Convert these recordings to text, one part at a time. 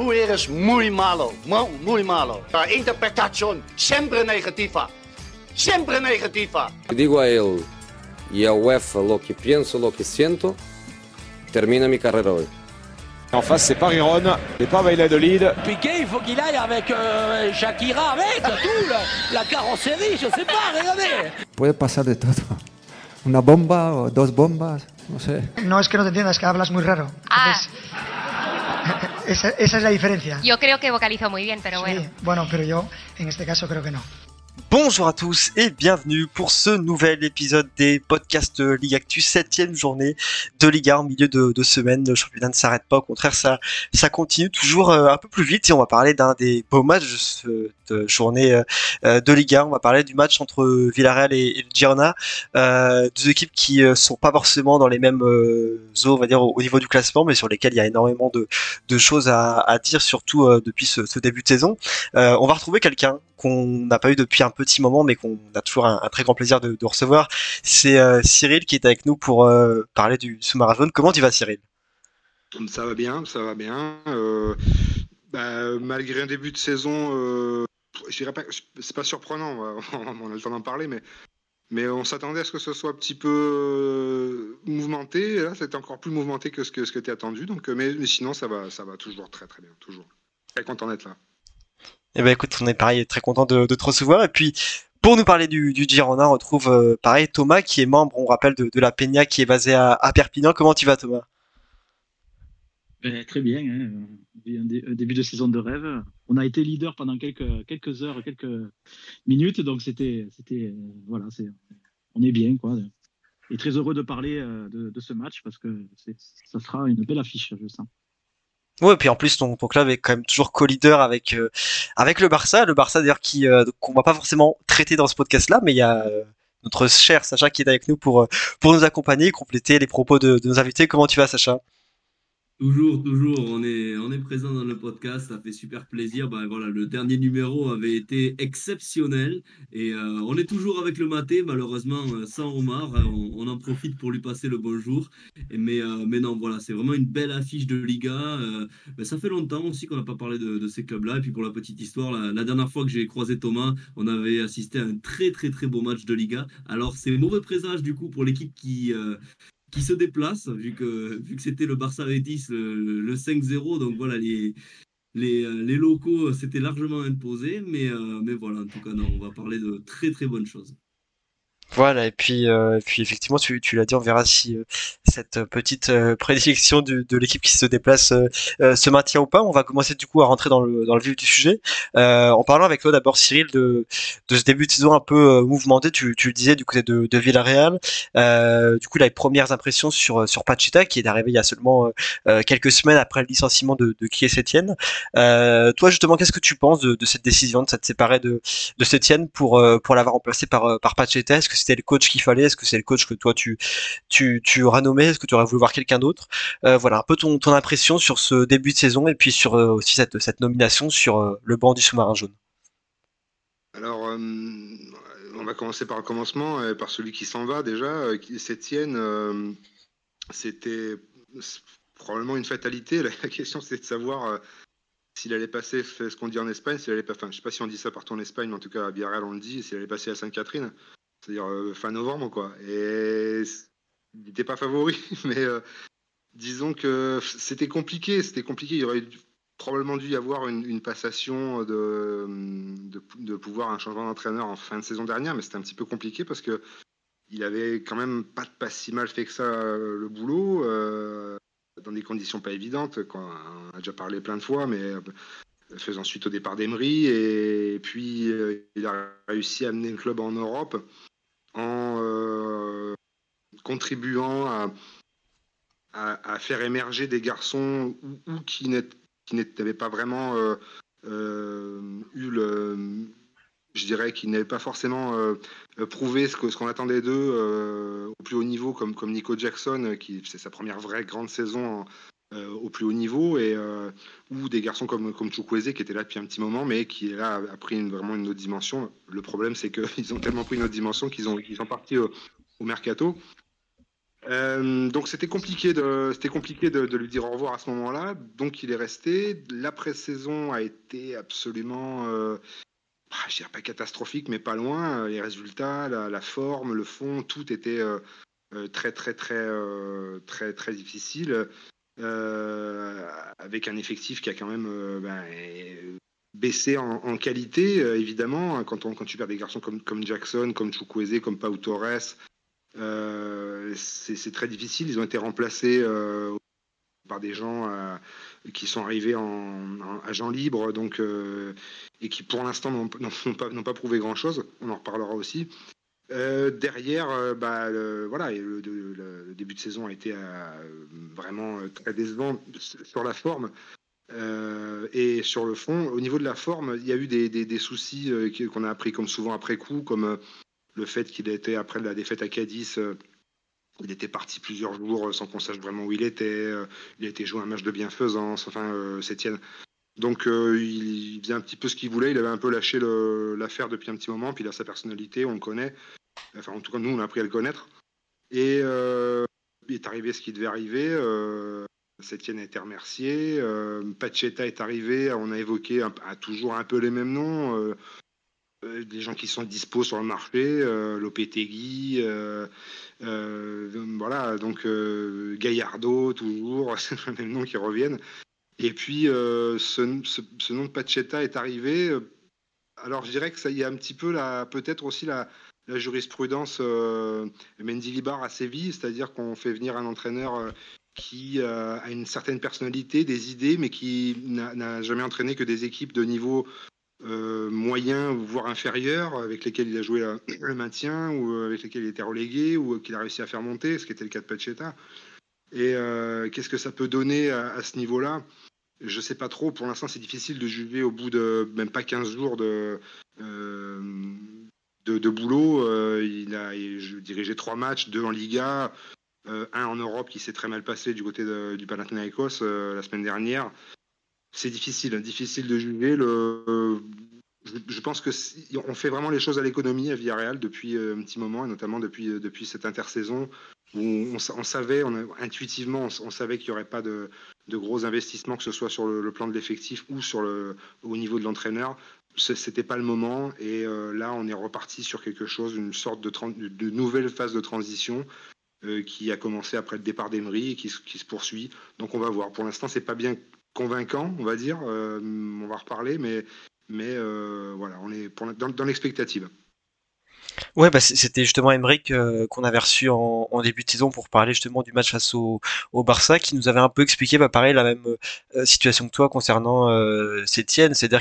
tú eres muy malo, muy malo. La interpretación siempre negativa. Siempre negativa. Digo a él y a UEFA lo que pienso, lo que siento, termina mi carrera hoy. En face, c'est pas Riron, c'est pas Valladolid. Piqué, il faut qu'il aille avec Shakira, avec tout, la carrosserie, je sais pas, regardez. Puede pasar de todo. Una bomba o dos bombas, no sé. No es que no te entiendas, que hablas muy raro. Entonces, esa es la diferencia. Yo creo que vocalizo muy bien, pero bueno. Sí, bueno, pero yo en este caso creo que no. Bonjour à tous et bienvenue pour ce nouvel épisode des podcasts Ligue Actu, 7e journée de Liga en milieu de semaine. Le championnat ne s'arrête pas, au contraire ça continue toujours un peu plus vite et on va parler d'un des beaux matchs de cette journée de Liga. On va parler du match entre Villarreal et le Girona, deux équipes qui sont pas forcément dans les mêmes eaux, on va dire au niveau du classement, mais sur lesquelles il y a énormément de choses à dire, surtout depuis ce début de saison. On va retrouver quelqu'un qu'on n'a pas eu depuis un petit moment, mais qu'on a toujours un très grand plaisir de recevoir. C'est Cyril qui est avec nous pour parler du sous-marin jaune. Comment tu vas, Cyril ? Ça va bien, ça va bien. Malgré un début de saison, je dirais pas, c'est pas surprenant, on a le temps d'en parler, mais on s'attendait à ce que ce soit un petit peu mouvementé. Là, c'était encore plus mouvementé que ce que tu as attendu. Donc, mais sinon, ça va toujours très très bien, toujours. Très content d'être là. Eh ben écoute, on est pareil, très content de te recevoir. Et puis, pour nous parler du Girona, on retrouve pareil Thomas qui est membre, on rappelle, de la Peña qui est basée à Perpignan. Comment tu vas, Thomas ? Très bien, hein. Un début de saison de rêve. On a été leader pendant quelques heures, quelques minutes, donc c'était voilà, on est bien, quoi. Et très heureux de parler de ce match parce que ça sera une belle affiche, je sens. Ouais, et puis en plus ton club est quand même toujours co-leader avec le Barça. Le Barça d'ailleurs qu'on va pas forcément traiter dans ce podcast-là, mais il y a notre cher Sacha qui est avec nous pour nous accompagner et compléter les propos de nos invités. Comment tu vas, Sacha ? Toujours, on est présent dans le podcast, ça fait super plaisir. Voilà, le dernier numéro avait été exceptionnel et on est toujours avec le Maté, malheureusement sans Omar. On en profite pour lui passer le bonjour. Mais non, voilà, c'est vraiment une belle affiche de Liga. Ça fait longtemps aussi qu'on n'a pas parlé de ces clubs-là. Et puis pour la petite histoire, la dernière fois que j'ai croisé Thomas, on avait assisté à un très très très beau match de Liga. Alors c'est mauvais présage du coup pour l'équipe qui se déplace, vu que c'était le Barça Betis, le 5-0, donc voilà, les locaux s'étaient largement imposés, mais voilà, en tout cas, non, on va parler de très très bonnes choses. Voilà, et puis effectivement, tu l'as dit, on verra si cette petite prédilection de l'équipe qui se déplace se maintient ou pas. On va commencer du coup à rentrer dans le vif du sujet, en parlant avec toi d'abord, Cyril, de ce début de saison un peu mouvementé. Tu le disais du côté de Villarreal. Du coup, les premières impressions sur Pacheta, qui est arrivé il y a seulement quelques semaines après le licenciement de Kier-Setien. Toi, justement, qu'est-ce que tu penses de cette décision de s'être séparé de Setien pour l'avoir remplacé par Pacheta ? Est-ce que c'était le coach qu'il fallait ? Est-ce que c'est le coach que toi tu auras nommé ? Est-ce que tu aurais voulu voir quelqu'un d'autre ? Voilà un peu ton impression sur ce début de saison et puis sur aussi cette nomination sur le banc du sous-marin jaune. Alors, on va commencer par le commencement, par celui qui s'en va déjà. Setien, c'était probablement une fatalité. La question, c'est de savoir s'il allait passer ce qu'on dit en Espagne, s'il allait pas. Enfin, je sais pas si on dit ça partout en Espagne, mais en tout cas à Villarreal on le dit, s'il allait passer à Sainte-Catherine. C'est-à-dire fin novembre, quoi. Et il n'était pas favori, mais disons que c'était compliqué. Il aurait probablement dû y avoir une passation de pouvoir, un changement d'entraîneur en fin de saison dernière, mais c'était un petit peu compliqué parce que il avait quand même pas si mal fait que ça le boulot, dans des conditions pas évidentes, quoi. On a déjà parlé plein de fois, mais faisant suite au départ d'Emery, et puis il a réussi à amener le club en Europe en contribuant à faire émerger des garçons ou qui n'avaient pas vraiment eu je dirais qu'ils n'avaient pas forcément prouvé ce qu'on attendait d'eux au plus haut niveau, comme Nico Jackson, qui c'est sa première vraie grande saison au plus haut niveau, ou des garçons comme Chukwueze qui était là depuis un petit moment, mais qui là a pris vraiment une autre dimension. Le problème, c'est qu'ils ont tellement pris une autre dimension qu'ils sont partis au mercato. Donc c'était compliqué de lui dire au revoir à ce moment-là. Donc il est resté. L'après-saison a été absolument, je dirais pas catastrophique, mais pas loin. Les résultats, la forme, le fond, tout était très très très très très difficile. Avec un effectif qui a quand même baissé en qualité, évidemment. Quand tu perds des garçons comme Jackson, comme Chukwueze, comme Pau Torres, c'est très difficile. Ils ont été remplacés par des gens qui sont arrivés en agent libre, donc, et qui pour l'instant n'ont pas prouvé grand-chose. On en reparlera aussi. Derrière, voilà, le début de saison a été vraiment très décevant sur la forme et sur le fond. Au niveau de la forme, il y a eu des soucis qu'on a appris comme souvent après coup, comme le fait qu'il était, après la défaite à Cadiz, il était parti plusieurs jours sans qu'on sache vraiment où il était. Il a été joué un match de bienfaisance, Sétienne. Donc il faisait un petit peu ce qu'il voulait, il avait un peu lâché l'affaire depuis un petit moment, puis il a sa personnalité, on le connaît, enfin en tout cas nous on a appris à le connaître, et il est arrivé ce qui devait arriver, Sétienne a été remercié, Pacheta est arrivé, on a évoqué toujours un peu les mêmes noms, des gens qui sont dispo sur le marché, Lopetegui, voilà, donc Gallardo toujours, c'est les mêmes noms qui reviennent. Et puis, ce nom de Pacheta est arrivé. Alors, je dirais que ça y a un petit peu, peut-être aussi la jurisprudence Mendilibar à Séville, c'est-à-dire qu'on fait venir un entraîneur qui a une certaine personnalité, des idées, mais qui n'a jamais entraîné que des équipes de niveau moyen, voire inférieur, avec lesquelles il a joué le maintien, ou avec lesquelles il était relégué, ou qu'il a réussi à faire monter, ce qui était le cas de Pacheta. Et qu'est-ce que ça peut donner à ce niveau-là? Je ne sais pas trop. Pour l'instant, c'est difficile de juger au bout de même pas 15 jours de boulot. Il a dirigé 3 matchs, 2 en Liga, un en Europe qui s'est très mal passé du côté du Panathinaikos la semaine dernière. C'est difficile de juger. Je pense qu'on fait vraiment les choses à l'économie à Villarreal depuis un petit moment, et notamment depuis cette intersaison, où on savait, intuitivement, on savait qu'il n'y aurait pas de gros investissements, que ce soit sur le plan de l'effectif ou au niveau de l'entraîneur. C'était pas le moment, et là on est reparti sur quelque chose, une sorte de nouvelle phase de transition qui a commencé après le départ d'Emery et qui se poursuit. Donc on va voir. Pour l'instant, c'est pas bien convaincant, on va dire. On va reparler, mais voilà, on est dans l'expectative. Ouais, c'était justement Emeric qu'on avait reçu en début de saison pour parler justement du match face au Barça, qui nous avait un peu expliqué, pareil, la même situation que toi concernant Sétienne, c'est-à-dire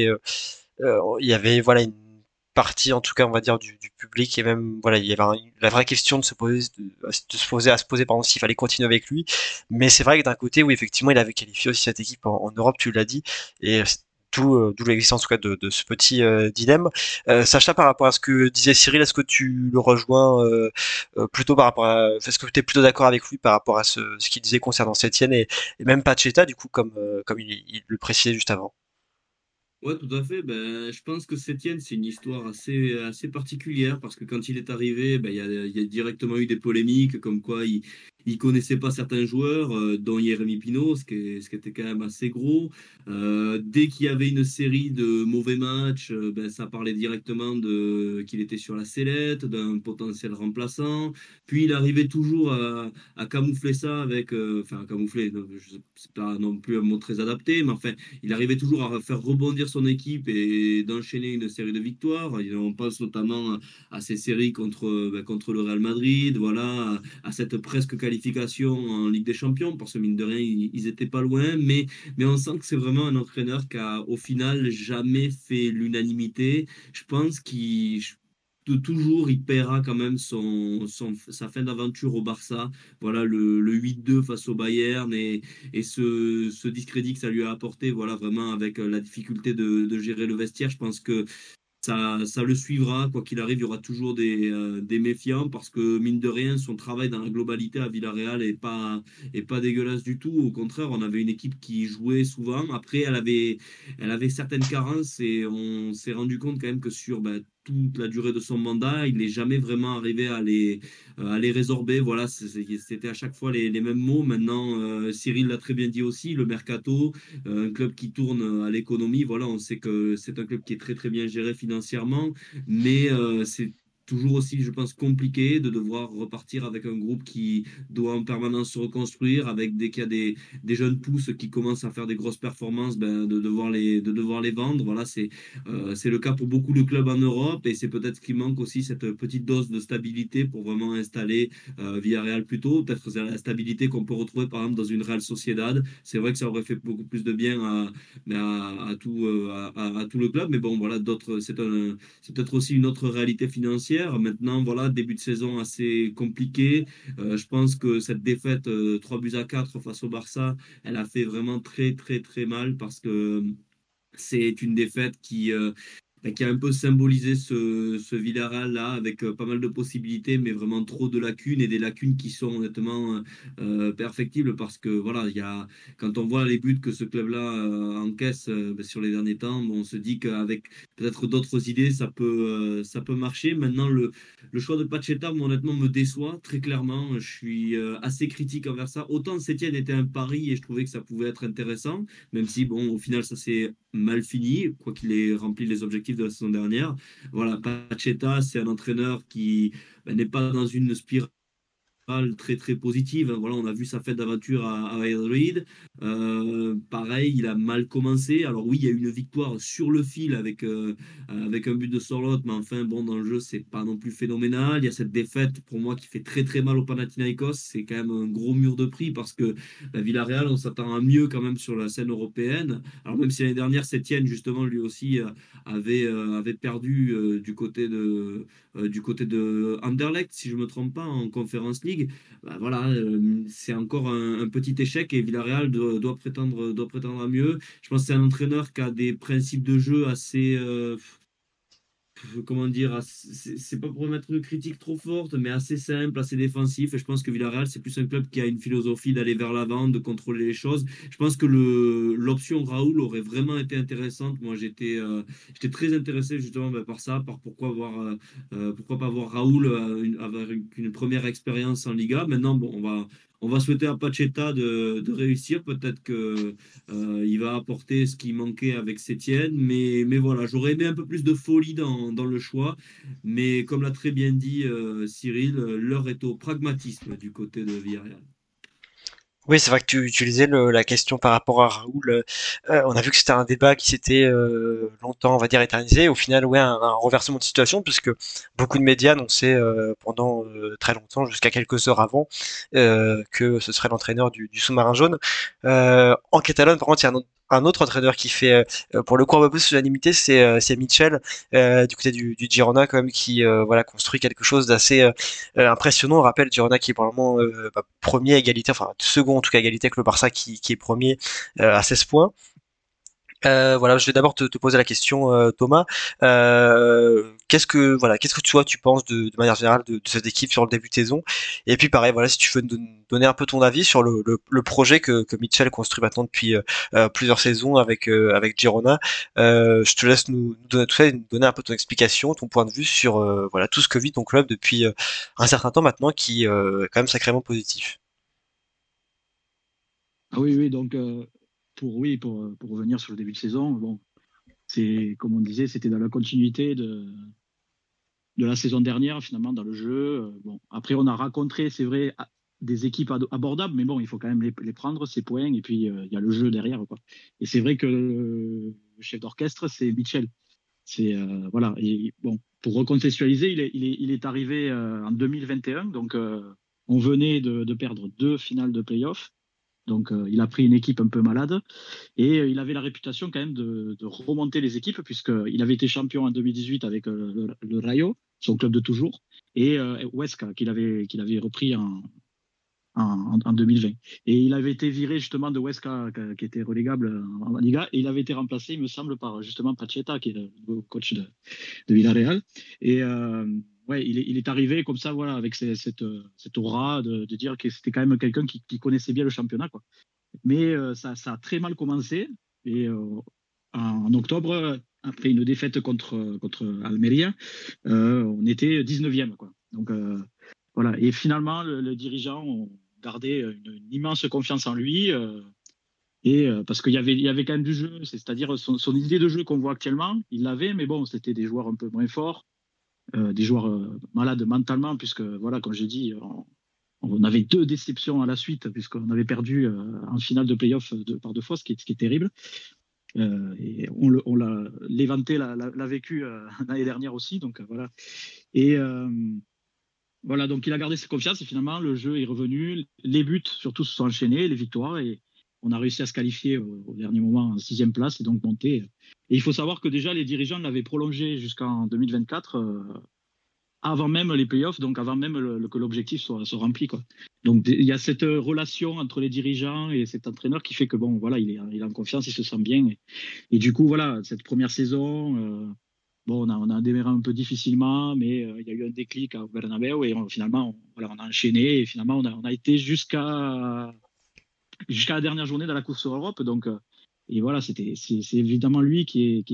il y avait voilà une partie, en tout cas on va dire du public, et même voilà il y avait la vraie question de se poser pardon, s'il fallait continuer avec lui. Mais c'est vrai que d'un côté, oui, effectivement, il avait qualifié aussi cette équipe en Europe, tu l'as dit, et d'où l'existence en tout cas de ce petit dilemme. Sacha, par rapport à ce que disait Cyril, est-ce que tu le rejoins plutôt par rapport à, est-ce que tu es plutôt d'accord avec lui par rapport à ce qu'il disait concernant Sétienne et même Pacheta, du coup, comme il le précisait juste avant? Ouais, tout à fait. Ben, je pense que Sétienne, c'est une histoire assez particulière parce que quand il est arrivé, ben, il y a directement eu des polémiques comme quoi il connaissait pas certains joueurs, dont Jérémy Pino, ce qui était quand même assez gros. Dès qu'il y avait une série de mauvais matchs, ben, ça parlait directement qu'il était sur la sellette, d'un potentiel remplaçant. Puis il arrivait toujours à camoufler ça avec, enfin, camoufler, non, c'est pas non plus un mot très adapté, mais enfin, il arrivait toujours à faire rebondir son équipe et d'enchaîner une série de victoires. On pense notamment à ces séries contre le Real Madrid, voilà, à cette presque qualification en Ligue des Champions, parce que mine de rien, ils étaient pas loin, mais on sent que c'est vraiment un entraîneur qui a au final jamais fait l'unanimité. Je pense toujours, il paiera quand même sa fin d'aventure au Barça. Voilà, le 8-2 face au Bayern et ce discrédit que ça lui a apporté, voilà, vraiment avec la difficulté de gérer le vestiaire. Je pense que ça le suivra, quoi qu'il arrive, il y aura toujours des méfiants parce que, mine de rien, son travail dans la globalité à Villarreal est pas dégueulasse du tout. Au contraire, on avait une équipe qui jouait souvent. Après, elle avait certaines carences et on s'est rendu compte quand même que sur toute la durée de son mandat, il n'est jamais vraiment arrivé à les résorber. Voilà, c'était à chaque fois les mêmes mots. Maintenant, Cyril l'a très bien dit aussi, le mercato, un club qui tourne à l'économie. Voilà, on sait que c'est un club qui est très très bien géré financièrement, mais c'est toujours aussi, je pense, compliqué de devoir repartir avec un groupe qui doit en permanence se reconstruire, avec dès qu'il y a des jeunes pousses qui commencent à faire des grosses performances, ben, de devoir les vendre. Voilà, c'est le cas pour beaucoup de clubs en Europe, et c'est peut-être ce qui manque aussi, cette petite dose de stabilité pour vraiment installer Villarreal plus tôt. Peut-être la stabilité qu'on peut retrouver par exemple dans une Real Sociedad. C'est vrai que ça aurait fait beaucoup plus de bien à tout le club, mais bon, voilà, c'est peut-être aussi une autre réalité financière. Maintenant, voilà, début de saison assez compliqué. Je pense que cette défaite 3-4 face au Barça, elle a fait vraiment très, très, très mal, parce que c'est une défaite qui a un peu symbolisé ce Villarreal-là, avec pas mal de possibilités, mais vraiment trop de lacunes, et des lacunes qui sont honnêtement perfectibles, parce que voilà, quand on voit les buts que ce club-là encaisse ben, sur les derniers temps, bon, on se dit qu'avec peut-être d'autres idées, ça peut marcher. Maintenant, le choix de Pacheta, moi, honnêtement, me déçoit très clairement. Je suis assez critique envers ça. Autant Sétienne était un pari et je trouvais que ça pouvait être intéressant, même si, bon, au final, ça s'est mal fini, quoi qu'il ait rempli les objectifs de la saison dernière. Voilà, Pacheta, c'est un entraîneur qui n'est pas dans une spirale très très positive. Voilà, on a vu sa fête d'aventure à Valladolid. Pareil, il a mal commencé. Alors oui, il y a eu une victoire sur le fil avec un but de Sorloth, mais enfin bon, dans le jeu, c'est pas non plus phénoménal. Il y a cette défaite pour moi qui fait très très mal au Panathinaikos. C'est quand même un gros mur de prix, parce que la Villarreal, on s'attend à mieux quand même sur la scène européenne. Alors même si l'année dernière, Sétienne justement lui aussi avait perdu du côté de Anderlecht, si je me trompe pas, en Conference League. Bah, voilà, c'est encore un petit échec, et Villarreal doit prétendre à mieux. Je pense que c'est un entraîneur qui a des principes de jeu assez, comment dire, c'est pas pour mettre une critique trop forte, mais assez simple, assez défensif. Et je pense que Villarreal, c'est plus un club qui a une philosophie d'aller vers l'avant, de contrôler les choses. Je pense que l'option Raoul aurait vraiment été intéressante. Moi, j'étais très intéressé justement par ça, par pourquoi pas voir Raoul avoir une première expérience en Liga. Maintenant, bon, on va souhaiter à Pacheta de réussir. Peut-être que il va apporter ce qui manquait avec Sétienne, mais voilà, j'aurais aimé un peu plus de folie dans le choix. Mais comme l'a très bien dit Cyril, l'heure est au pragmatisme du côté de Villarreal. Oui, c'est vrai que tu utilisais la question par rapport à Raoul. On a vu que c'était un débat qui s'était longtemps, on va dire, éternisé. Au final, ouais, un renversement de situation, puisque beaucoup de médias annonçaient pendant très longtemps, jusqu'à quelques heures avant, que ce serait l'entraîneur du sous-marin jaune. En Catalogne, par contre, il y a un autre entraîneur qui fait, pour le coup, un peu plus l'unanimité, c'est Mitchell, du côté du Girona, quand même, qui voilà, construit quelque chose d'assez impressionnant. On rappelle Girona qui est probablement premier à égalité, enfin second en tout cas égalité avec le Barça qui est premier à 16 points. Voilà, je vais d'abord te poser la question, Thomas. Qu'est-ce que toi tu penses de manière générale de cette équipe sur le début de saison? Et puis pareil, voilà, si tu veux nous donner un peu ton avis sur le projet que Mitchell construit maintenant depuis plusieurs saisons avec Girona. Je te laisse nous donner tout ça et nous donner un peu ton explication, ton point de vue sur voilà tout ce que vit ton club depuis un certain temps maintenant, qui est quand même sacrément positif. Ah oui, oui, donc pour revenir sur le début de saison, bon, c'est comme on disait, c'était dans la continuité de la saison dernière, finalement, dans le jeu. Bon, après, on a rencontré, c'est vrai, des équipes abordables, mais bon, il faut quand même les prendre, ces points, et puis il y a le jeu derrière, quoi. Et c'est vrai que le chef d'orchestre, c'est Mitchell. C'est voilà. Et bon, pour recontextualiser, il est arrivé en 2021, donc on venait de perdre 2 finales de play-off. Donc, il a pris une équipe un peu malade, et il avait la réputation quand même de remonter les équipes, puisqu'il avait été champion en 2018 avec le Rayo, son club de toujours, et Huesca, qu'il avait repris en 2020. Et il avait été viré justement de Huesca, qui était relégable en Liga, et il avait été remplacé, il me semble, par justement Pacheta, qui est le coach de Villarreal. Et ouais, il est arrivé comme ça, voilà, avec cette aura de dire que c'était quand même quelqu'un qui connaissait bien le championnat, quoi. Mais ça a très mal commencé. Et en octobre, après une défaite contre Almeria, on était 19e, quoi. Donc voilà. Et finalement, le dirigeant a gardé une immense confiance en lui. Parce qu'il y avait quand même du jeu, c'est-à-dire son idée de jeu qu'on voit actuellement, il l'avait, mais bon, c'était des joueurs un peu moins forts, des joueurs malades mentalement, puisque voilà, comme j'ai dit, on avait 2 déceptions à la suite, puisqu'on avait perdu en finale de play-off par 2 fois, ce qui est terrible. Et l'éventé l'a vécu l'année dernière aussi, donc voilà. Et voilà, donc il a gardé ses confiances et finalement le jeu est revenu, les buts surtout se sont enchaînés, les victoires, et on a réussi à se qualifier au dernier moment en 6e place et donc monter. Et il faut savoir que déjà les dirigeants l'avaient prolongé jusqu'en 2024, avant même les playoffs, donc avant même que l'objectif soit rempli, quoi. Donc il y a cette relation entre les dirigeants et cet entraîneur qui fait que bon, voilà, il est en confiance, il se sent bien. Et du coup, voilà, cette première saison, bon, on a démarré un peu difficilement, mais il y a eu un déclic à Bernabéu et finalement, on a enchaîné et finalement on a été jusqu'à la dernière journée de la course sur l'Europe. Donc, et voilà, c'est évidemment lui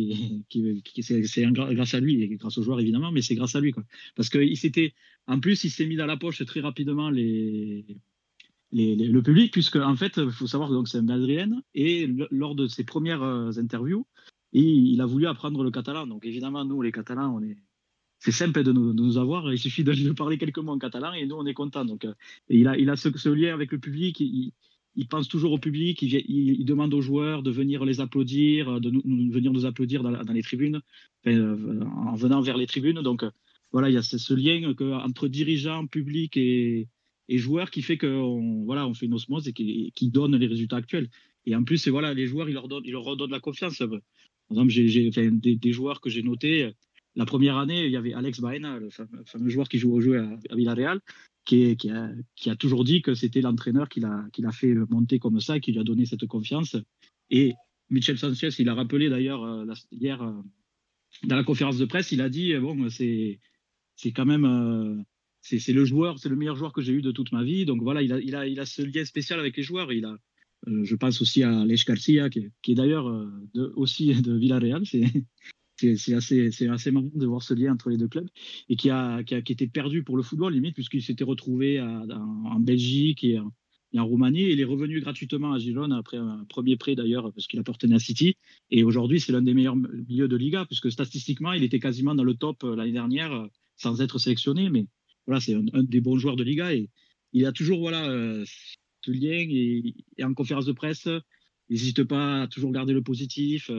c'est grâce à lui et grâce aux joueurs évidemment, mais c'est grâce à lui, quoi. Parce que il s'est mis dans la poche très rapidement le public, puisque en fait, il faut savoir que donc c'est un Madrilène et lors de ses premières interviews, il a voulu apprendre le catalan. Donc évidemment, nous les Catalans, c'est simple de nous avoir. Il suffit de parler quelques mots en catalan et nous on est contents. Donc il a ce lien avec le public. Il pense toujours au public, il demande aux joueurs de venir les applaudir, de venir nous applaudir dans les tribunes, en venant vers les tribunes. Donc voilà, il y a ce lien entre dirigeants, public et joueurs qui fait qu'on fait une osmose et qui donne les résultats actuels. Et en plus, voilà, les joueurs, ils leur redonnent la confiance. Par exemple, j'ai des joueurs que j'ai notés. La première année, il y avait Alex Baena, le fameux joueur qui joue au jeu à Villarreal, qui a toujours dit que c'était l'entraîneur qui l'a fait monter comme ça, qui lui a donné cette confiance. Et Michel Sanchez, il a rappelé d'ailleurs hier dans la conférence de presse, il a dit bon, c'est quand même c'est le meilleur joueur que j'ai eu de toute ma vie. Donc voilà, il a ce lien spécial avec les joueurs. Je pense aussi à Aleix Garcia, qui est d'ailleurs aussi de Villarreal. C'est assez marrant de voir ce lien entre les deux clubs et qui était perdu pour le football limite, puisqu'il s'était retrouvé en Belgique et en Roumanie. Il est revenu gratuitement à Girone après un premier prêt d'ailleurs, parce qu'il appartenait à City. Et aujourd'hui, c'est l'un des meilleurs milieux de Liga, puisque statistiquement, il était quasiment dans le top l'année dernière sans être sélectionné. Mais voilà, c'est un des bons joueurs de Liga et il a toujours ce lien et en conférence de presse, il n'hésite pas à toujours garder le positif.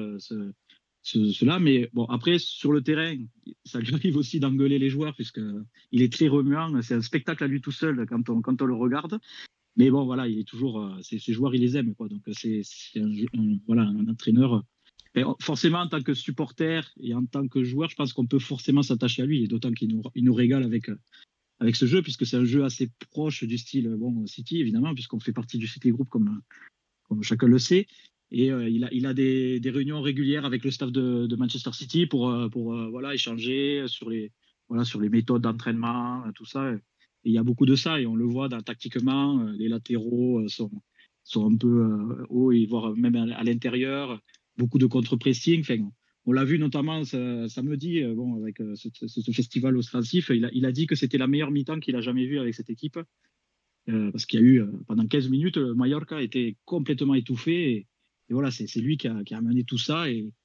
Cela, mais bon, après sur le terrain, ça lui arrive aussi d'engueuler les joueurs puisqu'il est très remuant. C'est un spectacle à lui tout seul quand on le regarde. Mais bon, voilà, il est toujours ces joueurs, il les aime, quoi. Donc c'est un entraîneur. Et forcément, en tant que supporter et en tant que joueur, je pense qu'on peut forcément s'attacher à lui, et d'autant qu'il nous régale avec ce jeu, puisque c'est un jeu assez proche du style City, évidemment, puisqu'on fait partie du City Group comme chacun le sait. Et il a des réunions régulières avec le staff de Manchester City pour échanger sur les méthodes d'entraînement, tout ça. Et il y a beaucoup de ça et on le voit tactiquement. Les latéraux sont un peu hauts et voire même à l'intérieur. Beaucoup de contre-pressing. Enfin, on l'a vu notamment samedi, avec ce festival offensif. Il a dit que c'était la meilleure mi-temps qu'il a jamais vue avec cette équipe. Parce qu'il y a eu pendant 15 minutes, Mallorca était complètement étouffé. Et voilà, c'est lui qui a amené tout ça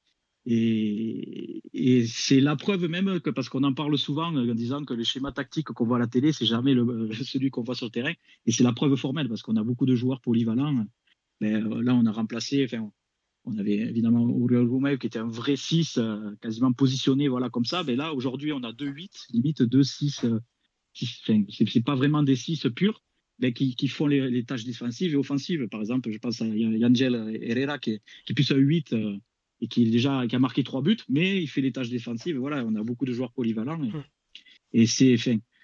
et c'est la preuve même que, parce qu'on en parle souvent en disant que le schéma tactique qu'on voit à la télé, c'est jamais celui qu'on voit sur le terrain. Et c'est la preuve formelle parce qu'on a beaucoup de joueurs polyvalents. Mais là, on a remplacé, on avait évidemment Oriol Romeu qui était un vrai 6, quasiment positionné comme ça. Mais là, aujourd'hui, on a 2-8, limite 2-6. C'est pas vraiment des 6 purs. Qui font les tâches défensives et offensives. Par exemple, je pense à Yangel Herrera qui est plus un 8 et qui a marqué 3 buts, mais il fait les tâches défensives. Voilà, on a beaucoup de joueurs polyvalents. Et c'est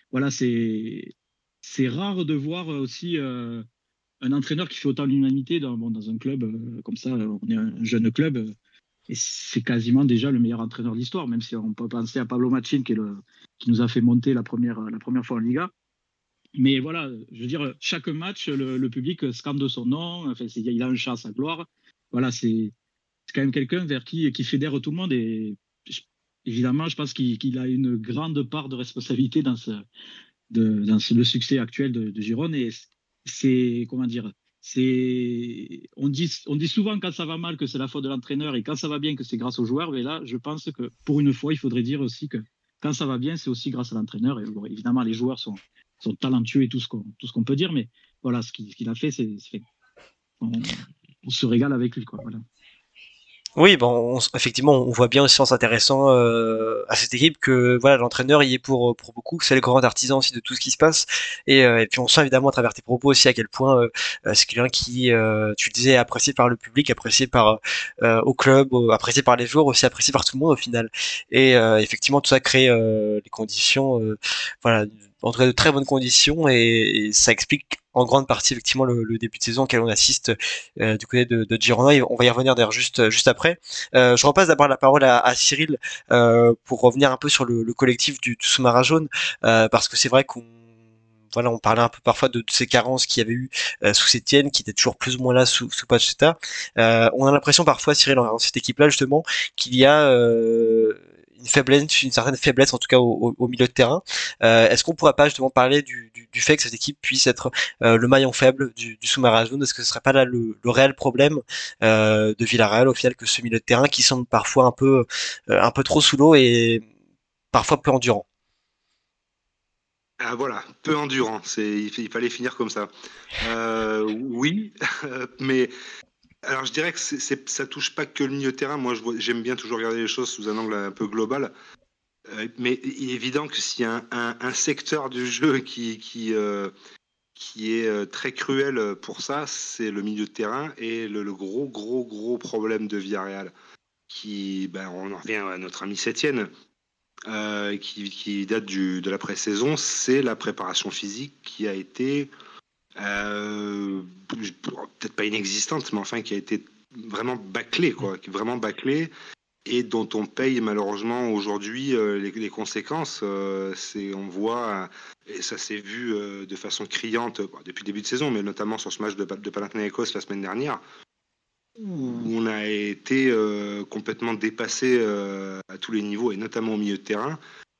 rare de voir aussi un entraîneur qui fait autant l'unanimité dans un club comme ça. On est un jeune club et c'est quasiment déjà le meilleur entraîneur de l'histoire, même si on peut penser à Pablo Machin qui nous a fait monter la première fois en Liga. Mais voilà, je veux dire, chaque match, le public scande son nom. Enfin, il a un chat à sa gloire. Voilà, c'est quand même quelqu'un vers qui fédère tout le monde. Et évidemment, je pense qu'il a une grande part de responsabilité dans le succès actuel de Girone. Et c'est, comment dire, on dit souvent quand ça va mal que c'est la faute de l'entraîneur et quand ça va bien que c'est grâce aux joueurs. Mais là, je pense que pour une fois, il faudrait dire aussi que quand ça va bien, c'est aussi grâce à l'entraîneur. Et bon, évidemment, les joueurs sont talentueux et tout ce qu'on peut dire. Mais voilà, ce qu'il a fait, on se régale avec lui, quoi. Voilà. Oui, bon, effectivement, on voit bien aussi en s'intéressant à cette équipe que voilà, l'entraîneur y est pour beaucoup, que c'est le grand artisan aussi de tout ce qui se passe. Et puis on sent évidemment à travers tes propos aussi à quel point c'est quelqu'un qui, tu le disais, est apprécié par le public, apprécié par au club, apprécié par les joueurs, aussi apprécié par tout le monde au final. Et effectivement, tout ça crée les conditions, voilà, en tout cas de très bonnes conditions, et ça explique en grande partie effectivement le début de saison auquel on assiste du côté de Girona. Et on va y revenir d'ailleurs juste après. Je repasse d'abord la parole à Cyril pour revenir un peu sur le collectif du Sous-Marin Jaune, parce que c'est vrai qu'on parlait un peu parfois de ces carences qu'il y avait eu sous Etienne, qui était toujours plus ou moins là sous Pacheta. On a l'impression parfois, Cyril, dans cette équipe-là justement, qu'il y a une certaine faiblesse en tout cas au milieu de terrain. Est-ce qu'on pourrait pas justement parler du fait que cette équipe puisse être le maillon faible du Sous-Marin Jaune? Est-ce que ce serait pas là le réel problème de Villarreal au final, que ce milieu de terrain qui semble parfois un peu trop sous l'eau et parfois peu endurant? Ah, voilà, peu endurant, il fallait finir comme ça. Oui, mais alors je dirais que ça touche pas que le milieu de terrain. Moi, j'aime bien toujours regarder les choses sous un angle un peu global. Mais il est évident que s'il y a un secteur du jeu qui est très cruel pour ça, c'est le milieu de terrain et le gros problème de Villarreal. On en revient à notre ami Sétienne, qui date de la pré-saison, c'est la préparation physique qui a été peut-être pas inexistante, mais enfin qui a été vraiment bâclée, et dont on paye malheureusement aujourd'hui les conséquences. On voit, et ça s'est vu de façon criante depuis le début de saison, mais notamment sur ce match de Panathinaikos la semaine dernière, où on a été complètement dépassé à tous les niveaux, et notamment au milieu de terrain,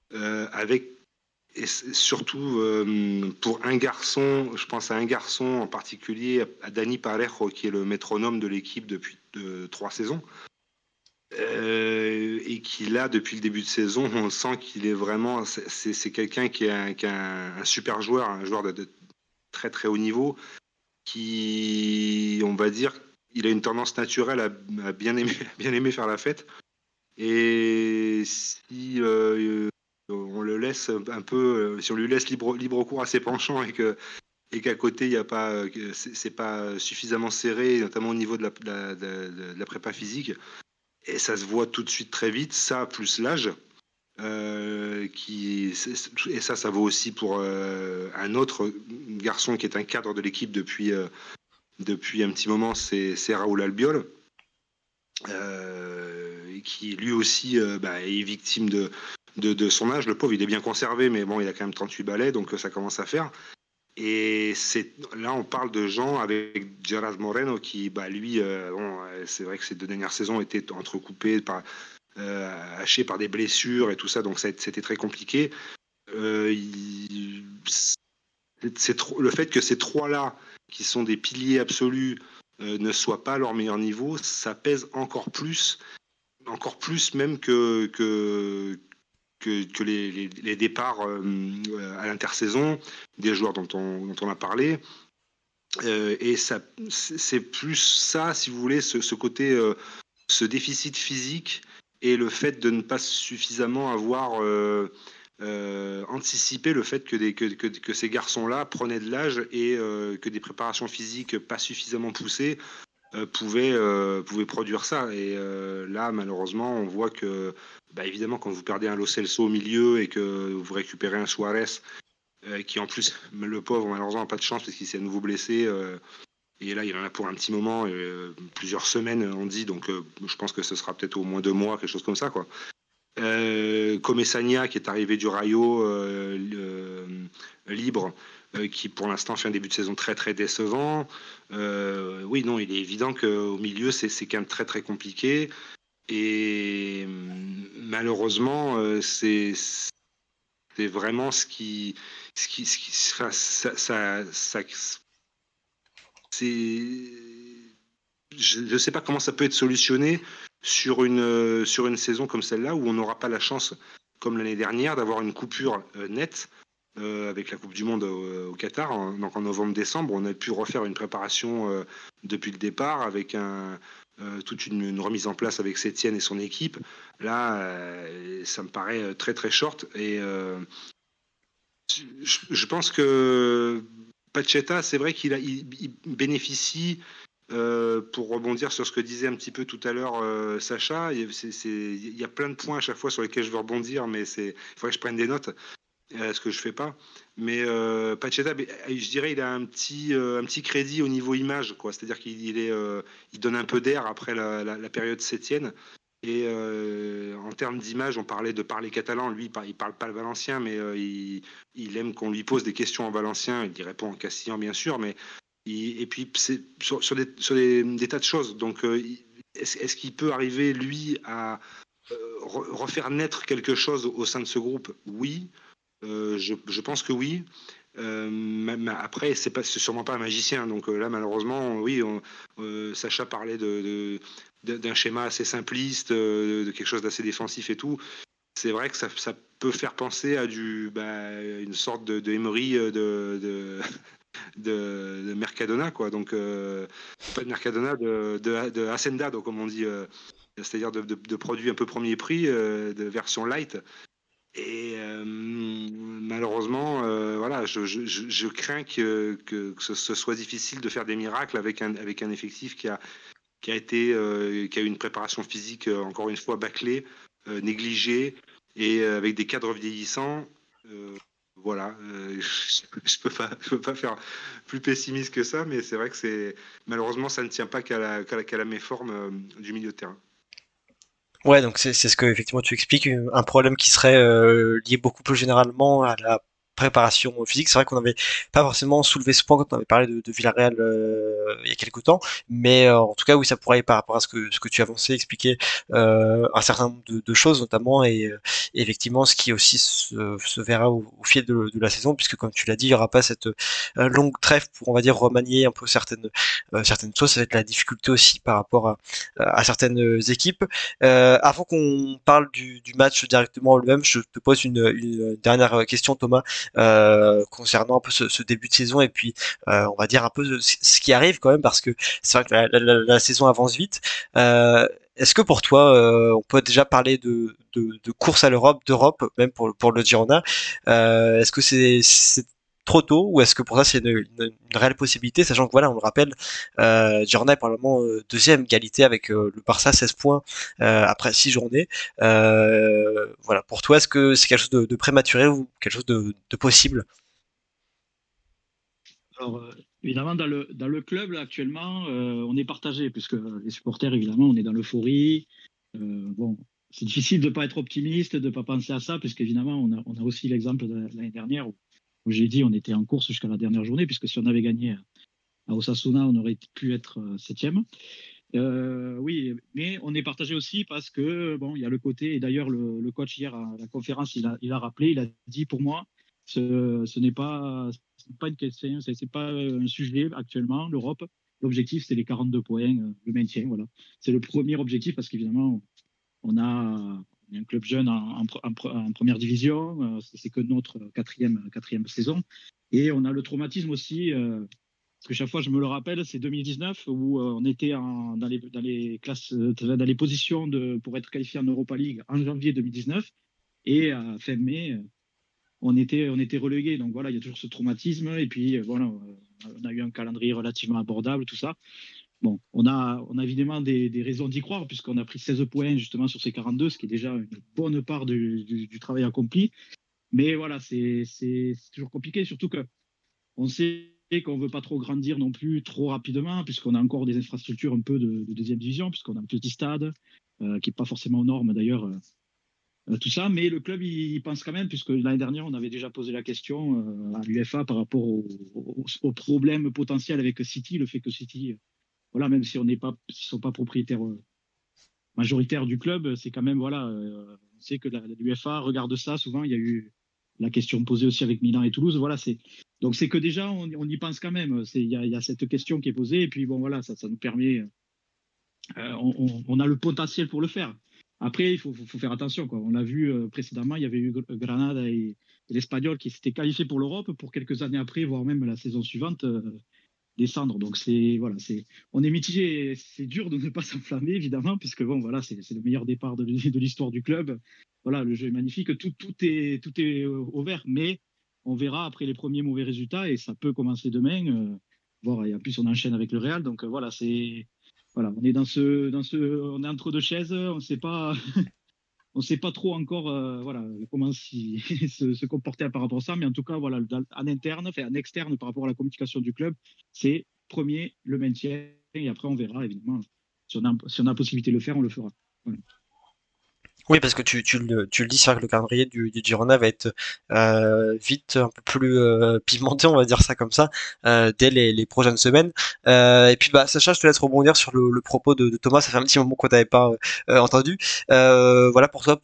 et surtout pour un garçon, je pense à un garçon en particulier, à Dani Parejo, qui est le métronome de l'équipe depuis 3 saisons, et qui là, depuis le début de saison, on sent qu'il est vraiment, c'est quelqu'un qui est un super joueur, un joueur de très très haut niveau, qui, on va dire, il a une tendance naturelle à bien aimer faire la fête, et si on le laisse un peu, si on lui laisse libre cours à ses penchants, et qu'à côté il y a pas, c'est pas suffisamment serré, notamment au niveau de la prépa physique, et ça se voit tout de suite très vite, ça plus l'âge, et ça vaut aussi pour un autre garçon qui est un cadre de l'équipe depuis un petit moment, c'est Raúl Albiol, qui lui aussi est victime de son âge. Le pauvre, il est bien conservé, mais bon, il a quand même 38 balais, donc ça commence à faire. Et là, on parle de gens avec Gerard Moreno qui, lui, c'est vrai que ces 2 dernières saisons étaient entrecoupées, hachées par des blessures et tout ça, donc c'était très compliqué. Le fait que ces 3-là, qui sont des piliers absolus, ne soient pas à leur meilleur niveau, ça pèse encore plus même que les départs à l'intersaison des joueurs dont on a parlé, et ça, c'est plus ça, si vous voulez, ce côté, ce déficit physique, et le fait de ne pas suffisamment avoir anticipé le fait que ces garçons-là prenaient de l'âge, et que des préparations physiques pas suffisamment poussées pouvaient produire ça. Et là, malheureusement, on voit que, évidemment, quand vous perdez un Lo Celso au milieu et que vous récupérez un Suarez, qui en plus, le pauvre, malheureusement, n'a pas de chance parce qu'il s'est à nouveau blessé, et là, il en a pour un petit moment, plusieurs semaines, on dit, donc je pense que ce sera peut-être au moins 2 mois, quelque chose comme ça, quoi. Comme Essania, qui est arrivé du Rayo, libre, qui pour l'instant fait un début de saison très très décevant. Oui, non, il est évident qu'au milieu, c'est quand même très très compliqué. Et malheureusement, c'est vraiment ce qui enfin, je ne sais pas comment ça peut être solutionné sur une saison comme celle-là où on n'aura pas la chance, comme l'année dernière, d'avoir une coupure nette avec la Coupe du Monde au Qatar. Donc en novembre-décembre, on a pu refaire une préparation depuis le départ avec toute une remise en place avec Sétienne et son équipe. Là, ça me paraît très très short. Et je pense que Pacheta, c'est vrai qu'il bénéficie, pour rebondir sur ce que disait un petit peu tout à l'heure Sacha, il y a plein de points à chaque fois sur lesquels je veux rebondir, mais il faudrait que je prenne des notes, ce que je fais pas. Mais Pacheta, je dirais, il a un petit crédit au niveau image, quoi. C'est-à-dire il donne un peu d'air après la période Sétienne. Et en termes d'image, on parlait de parler catalan. Lui, il parle pas le valencien, mais il aime qu'on lui pose des questions en valencien. Il y répond en castillan, bien sûr, mais et puis c'est sur des tas de choses. Donc, est-ce qu'il peut arriver, lui, à refaire naître quelque chose au sein de ce groupe? Oui, je pense que oui. Après, c'est sûrement pas un magicien. Donc là, malheureusement, oui, Sacha parlait d'un schéma assez simpliste, de quelque chose d'assez défensif et tout. C'est vrai que ça peut faire penser à une sorte de Emery de Mercadona, quoi. Donc pas de Mercadona, de Hacendado, comme on dit, c'est-à-dire de produits un peu premier prix, de version light. Et malheureusement, voilà, je crains que ce soit difficile de faire des miracles avec un effectif qui a eu une préparation physique encore une fois bâclée, négligée, et avec des cadres vieillissants. Voilà, je peux pas faire plus pessimiste que ça, mais c'est vrai que malheureusement ça ne tient pas qu'à la méforme du milieu de terrain. Ouais, donc c'est ce que effectivement tu expliques, un problème qui serait lié beaucoup plus généralement à la préparation physique. C'est vrai qu'on n'avait pas forcément soulevé ce point quand on avait parlé de Villarreal il y a quelques temps, mais en tout cas oui, ça pourrait, par rapport à ce que tu avançais, expliquer un certain nombre de choses notamment, et effectivement ce qui aussi se verra au fil de la saison, puisque comme tu l'as dit, il y aura pas cette longue trêve pour, on va dire, remanier un peu certaines choses. Ça va être la difficulté aussi par rapport à certaines équipes. Avant qu'on parle du match directement en lui-même, je te pose une dernière question, Thomas, concernant un peu ce début de saison, et puis on va dire un peu ce qui arrive quand même, parce que c'est vrai que la saison avance vite. Est-ce que pour toi, on peut déjà parler de course à l'Europe, d'Europe même pour le Girona? Est-ce que c'est trop tôt, ou est-ce que pour ça c'est une réelle possibilité, sachant que voilà, on le rappelle, Girona est probablement deuxième égalité avec le Barça, 16 points après 6 journées. Voilà, pour toi, est-ce que c'est quelque chose de prématuré ou quelque chose de possible? Alors, évidemment, dans le club, là, actuellement, on est partagé, puisque les supporters, évidemment, on est dans l'euphorie. Bon, c'est difficile de ne pas être optimiste, de ne pas penser à ça, puisqu'évidemment, on a aussi l'exemple de l'année dernière où j'ai dit on était en course jusqu'à la dernière journée, puisque si on avait gagné à Osasuna, on aurait pu être septième. Oui, mais on est partagé aussi parce que bon, il y a le côté, et d'ailleurs le coach hier à la conférence, il a rappelé, il a dit, pour moi, ce n'est pas une question, c'est pas un sujet actuellement, l'Europe. L'objectif, c'est les 42 points, le maintien, voilà. C'est le premier objectif, parce qu'évidemment, on a un club jeune en première division, c'est que notre quatrième saison, et on a le traumatisme aussi. Parce que chaque fois, je me le rappelle, c'est 2019 où on était dans les classes, dans les positions pour être qualifié en Europa League en janvier 2019, et à fin mai, on était relégués. Donc voilà, il y a toujours ce traumatisme, et puis voilà, on a eu un calendrier relativement abordable, tout ça. Bon, on a évidemment des raisons d'y croire, puisqu'on a pris 16 points justement sur ces 42, ce qui est déjà une bonne part du travail accompli. Mais voilà, c'est toujours compliqué, surtout qu'on sait qu'on ne veut pas trop grandir non plus trop rapidement, puisqu'on a encore des infrastructures un peu de deuxième division, puisqu'on a un petit stade qui n'est pas forcément aux normes d'ailleurs tout ça, mais le club il pense quand même, puisque l'année dernière on avait déjà posé la question à l'UEFA par rapport au problème potentiel avec City, le fait que City, voilà, même si s'ils sont pas propriétaires majoritaires du club, c'est quand même voilà, on sait que l'UEFA regarde ça souvent. Il y a eu la question posée aussi avec Milan et Toulouse, voilà, donc c'est que déjà on y pense quand même. Il y a cette question qui est posée et puis bon voilà, ça nous permet, on a le potentiel pour le faire. Après, il faut faire attention, quoi. On l'a vu précédemment, il y avait eu Granada et l'Espagnol qui s'étaient qualifiés pour l'Europe pour quelques années après, voire même la saison suivante, descendre. Donc on est mitigé. C'est dur de ne pas s'enflammer, évidemment, puisque bon, voilà, c'est le meilleur départ de l'histoire du club. Voilà, le jeu est magnifique, tout est au vert, mais on verra après les premiers mauvais résultats et ça peut commencer demain. Et en plus on enchaîne avec le Real, donc voilà, voilà, on est on est entre deux chaises, on sait pas trop encore voilà comment se comporter par rapport à ça, mais en tout cas voilà, en externe par rapport à la communication du club, c'est premier le maintien et après on verra évidemment si on a la possibilité de le faire, on le fera. Voilà. Oui, parce que tu le dis, c'est vrai que le calendrier du Girona va être vite un peu plus pimenté, on va dire ça comme ça, dès les prochaines semaines. Et puis Sacha, je te laisse rebondir sur le propos de Thomas. Ça fait un petit moment qu'on t'avait pas entendu. Voilà pour toi,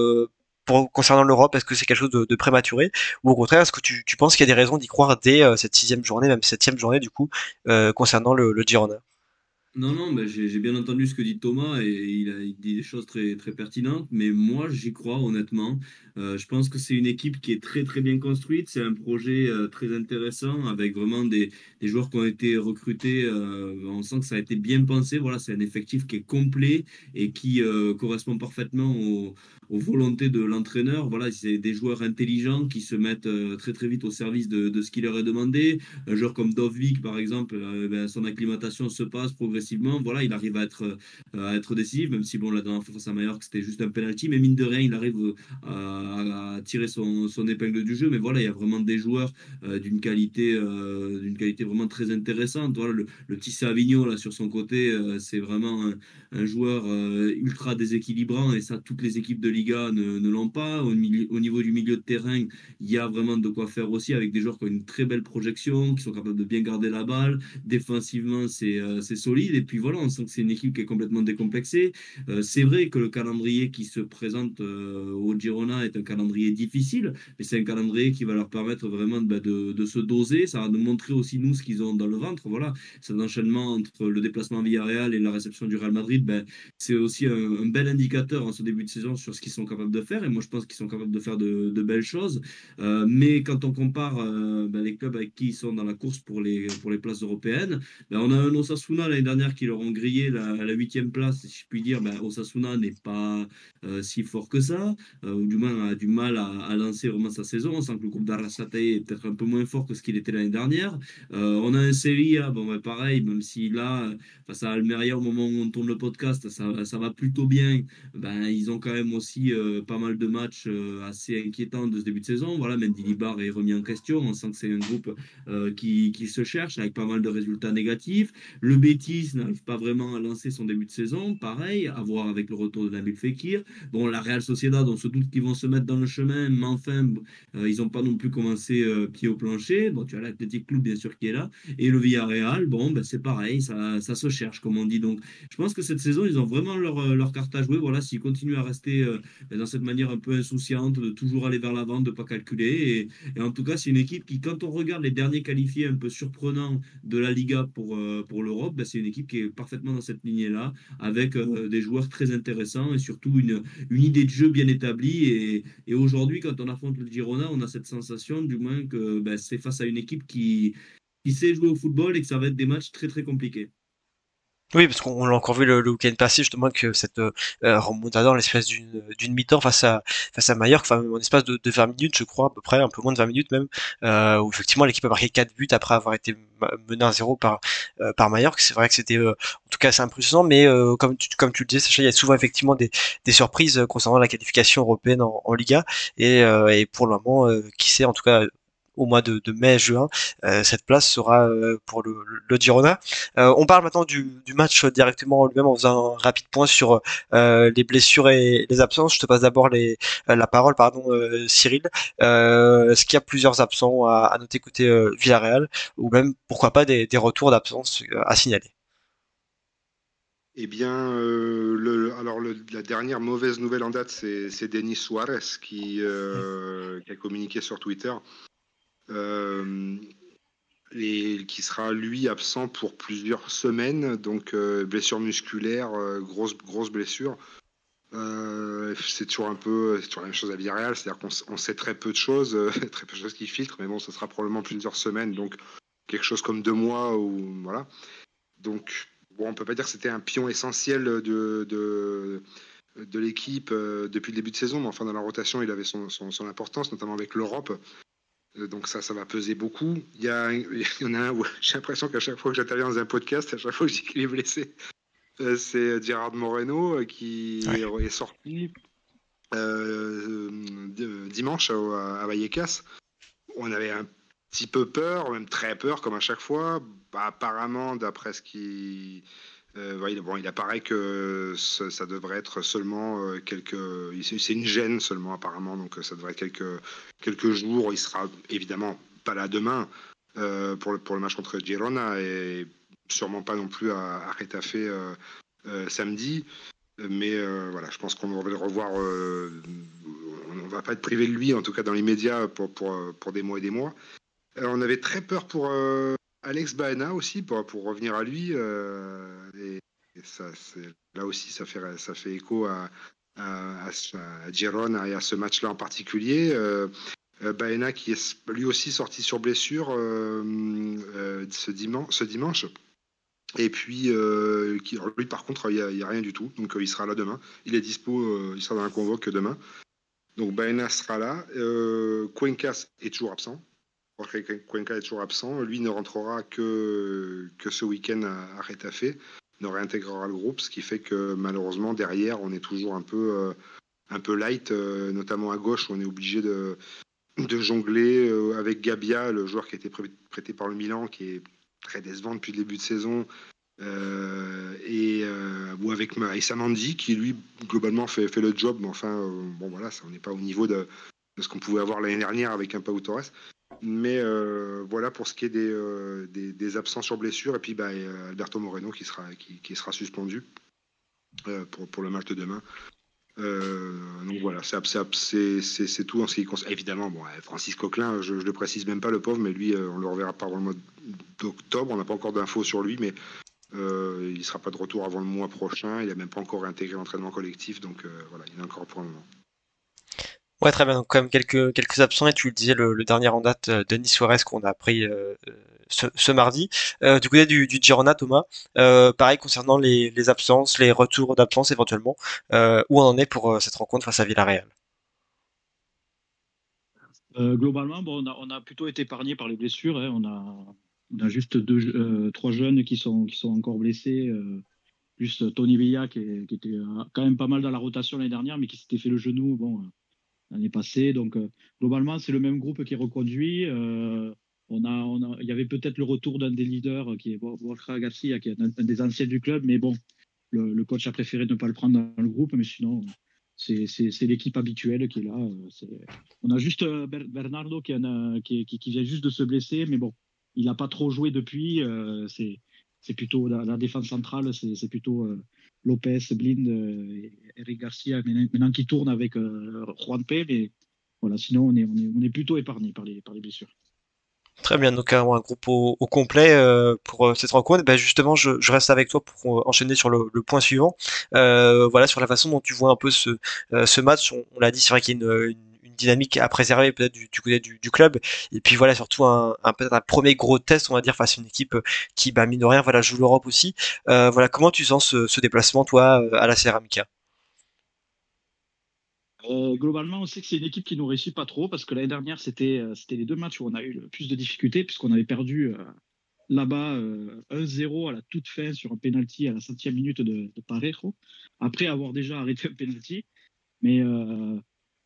pour concernant l'Europe, est-ce que c'est quelque chose de prématuré ou au contraire, est-ce que tu penses qu'il y a des raisons d'y croire dès cette 6e journée, même 7e journée du coup, concernant le Girona? Non, non, j'ai bien entendu ce que dit Thomas et il dit des choses très, très pertinentes, mais moi j'y crois honnêtement. Je pense que c'est une équipe qui est très très bien construite, c'est un projet très intéressant avec vraiment des joueurs qui ont été recrutés, on sent que ça a été bien pensé, voilà, c'est un effectif qui est complet et qui correspond parfaitement aux volontés de l'entraîneur. Voilà, c'est des joueurs intelligents qui se mettent très très vite au service de ce qui leur est demandé. Un joueur comme Dovvik par exemple, son acclimatation se passe progressivement. Voilà, il arrive à être décisif, même si bon, la dernière fois face à Mallorca, c'était juste un penalty, mais mine de rien, il arrive à tirer son épingle du jeu. Mais voilà, il y a vraiment des joueurs d'une qualité vraiment très intéressante. Voilà, le petit Savigno là sur son côté, c'est vraiment un joueur ultra déséquilibrant et ça, toutes les équipes de Liga ne l'ont pas. Au niveau du milieu de terrain, il y a vraiment de quoi faire aussi avec des joueurs qui ont une très belle projection, qui sont capables de bien garder la balle. Défensivement, c'est solide. Et puis voilà, on sent que c'est une équipe qui est complètement décomplexée. C'est vrai que le calendrier qui se présente au Girona est un calendrier difficile, mais c'est un calendrier qui va leur permettre vraiment de se doser. Ça va nous montrer aussi, nous, ce qu'ils ont dans le ventre. Voilà, cet enchaînement entre le déplacement à Villarreal et la réception du Real Madrid, c'est aussi un bel indicateur en ce début de saison sur ce qu'ils sont capables de faire. Et moi, je pense qu'ils sont capables de faire de belles choses. Mais quand on compare les clubs avec qui ils sont dans la course pour les places européennes, on a un Osasuna l'année dernière qui leur ont grillé la 8e place, si je puis dire. Osasuna n'est pas si fort que ça, ou du moins a du mal à lancer vraiment sa saison. On sent que le groupe d'Arrasate est peut-être un peu moins fort que ce qu'il était l'année dernière. On a un Sevilla, pareil, même si là, face à Almeria, au moment où on tourne le podcast, ça va plutôt bien. Ils ont quand même aussi pas mal de matchs assez inquiétants de ce début de saison. Voilà, Mendilibar est remis en question. On sent que c'est un groupe qui se cherche avec pas mal de résultats négatifs. Le Betis n'arrive pas vraiment à lancer son début de saison. Pareil, à voir avec le retour de Nabil Fekir. Bon, la Real Sociedad, on se doute qu'ils vont se mettre dans le chemin, mais enfin, ils n'ont pas non plus commencé pied au plancher. Bon, tu as l'Athletic Club, bien sûr, qui est là. Et le Villarreal, c'est pareil, ça se cherche, comme on dit. Donc, je pense que cette saison, ils ont vraiment leur carte à jouer. Voilà, s'ils continuent à rester dans cette manière un peu insouciante, de toujours aller vers l'avant, de ne pas calculer. Et en tout cas, c'est une équipe qui, quand on regarde les derniers qualifiés un peu surprenants de la Liga pour l'Europe, c'est une équipe qui est parfaitement dans cette lignée-là, avec des joueurs très intéressants et surtout une idée de jeu bien établie. Et aujourd'hui, quand on affronte le Girona, on a cette sensation, du moins, que c'est face à une équipe qui sait jouer au football et que ça va être des matchs très très compliqués. Oui, parce qu'on l'a encore vu le week-end passé, justement, que cette remontada en l'espace d'une mi-temps face à Mallorca, en l'espace de 20 minutes, je crois, à peu près, un peu moins de 20 minutes même, où effectivement l'équipe a marqué 4 buts après avoir été menée 1-0 par Mallorca. C'est vrai que c'était en tout cas assez impressionnant, mais comme tu le disais, Sacha, il y a souvent effectivement des surprises concernant la qualification européenne en Liga, et pour le moment, qui sait, en tout cas, au mois de mai-juin, cette place sera pour le Girona. On parle maintenant du match directement en lui-même en faisant un rapide point sur les blessures et les absences. Je te passe d'abord la parole, pardon, Cyril. Est-ce qu'il y a plusieurs absents à noter côté Villarreal ou même pourquoi pas des retours d'absence à signaler? Eh bien, la dernière mauvaise nouvelle en date, c'est Denis Suarez qui a communiqué sur Twitter et qui sera lui absent pour plusieurs semaines. Donc blessure musculaire, grosse blessure. C'est toujours la même chose à Villarreal, c'est-à-dire qu'on sait très peu de choses, très peu de choses qui filtrent, mais bon, ça sera probablement plusieurs semaines, donc quelque chose comme 2 mois ou voilà. Donc bon, on peut pas dire que c'était un pion essentiel de l'équipe depuis le début de saison, mais enfin dans la rotation, il avait son importance, notamment avec l'Europe. Donc ça va peser beaucoup. Il y en a un où j'ai l'impression qu'à chaque fois que j'interviens dans un podcast, à chaque fois que je dis qu'il est blessé, c'est Gerard Moreno qui est sorti dimanche à Vallecas. On avait un petit peu peur, même très peur, comme à chaque fois. Apparemment, d'après ce qui... il apparaît que ça devrait être seulement c'est une gêne seulement apparemment, donc ça devrait être quelques jours. Il sera évidemment pas là demain pour le match contre Girona et sûrement pas non plus à Retafe samedi. Mais voilà, je pense qu'on va le revoir. On va pas être privé de lui, en tout cas dans les médias, pour des mois et des mois. On avait très peur pour Alex Baena aussi, pour revenir à lui. Et là aussi, ça fait écho à Girona et à ce match-là en particulier. Baena qui est lui aussi sorti sur blessure ce dimanche. Et puis, lui, par contre, il n'y a rien du tout. Donc, il sera là demain. Il est dispo, il sera dans la convoque demain. Donc, Baena sera là. Cuencas est toujours absent. Cuenca est toujours absent. Lui ne rentrera que ce week-end à Retafe. Ne réintégrera le groupe, ce qui fait que malheureusement, derrière, on est toujours un peu light, notamment à gauche, où on est obligé de jongler avec Gabia, le joueur qui a été prêté par le Milan, qui est très décevant depuis le début de saison, ou avec Issa Mandi, qui lui globalement fait le job, mais enfin bon voilà, on n'est pas au niveau de ce qu'on pouvait avoir l'année dernière avec un Pau Torres. Mais voilà pour ce qui est des absents sur blessure, et puis Alberto Moreno qui sera suspendu pour le match de demain. Donc voilà, c'est tout en ce qui concerne. Évidemment, bon, Francis Coquelin, je le précise même pas, le pauvre, mais lui, on le reverra pas avant le mois d'octobre. On n'a pas encore d'infos sur lui, mais il sera pas de retour avant le mois prochain. Il n'a même pas encore intégré l'entraînement collectif, donc voilà, il est encore pour le moment. Ouais, très bien. Donc, quand même quelques absents, et tu le disais, le dernier en date, Denis Suarez, qu'on a appris ce mardi. Du côté du Girona, Thomas, pareil concernant les absences, les retours d'absence éventuellement, où on en est pour cette rencontre face à Villarreal? Globalement, bon, on a plutôt été épargné par les blessures. Hein. On a juste 3 jeunes qui sont encore blessés. Plus Tony Villa qui était quand même pas mal dans la rotation l'année dernière, mais qui s'était fait le genou l'année passée. Donc globalement, c'est le même groupe qui est reconduit. Il y avait peut-être le retour d'un des leaders qui est Borja Garcia, qui est un des anciens du club, mais bon, le coach a préféré ne pas le prendre dans le groupe, mais sinon c'est l'équipe habituelle qui est là. On a juste Bernardo qui vient juste de se blesser, mais bon, il n'a pas trop joué depuis. C'est plutôt la défense centrale, c'est plutôt Lopez, Blind, Eric Garcia, maintenant qui tourne avec Juan P. Mais voilà, sinon on est plutôt épargné par les blessures. Très bien, donc un groupe au complet pour cette rencontre. Ben justement, je reste avec toi pour enchaîner sur le point suivant. Voilà, sur la façon dont tu vois un peu ce match. On l'a dit, c'est vrai qu'il y a une dynamique à préserver peut-être du côté du club. Et puis voilà, surtout peut-être un premier gros test, on va dire, face à une équipe qui, mine de rien, voilà, joue l'Europe aussi. Voilà, comment tu sens ce déplacement, toi, à la Ceramica? Globalement, on sait que c'est une équipe qui nous réussit pas trop parce que l'année dernière, c'était les 2 matchs où on a eu le plus de difficultés puisqu'on avait perdu là-bas 1-0 à la toute fin sur un penalty à la 100e minute de Parejo, après avoir déjà arrêté un penalty. Mais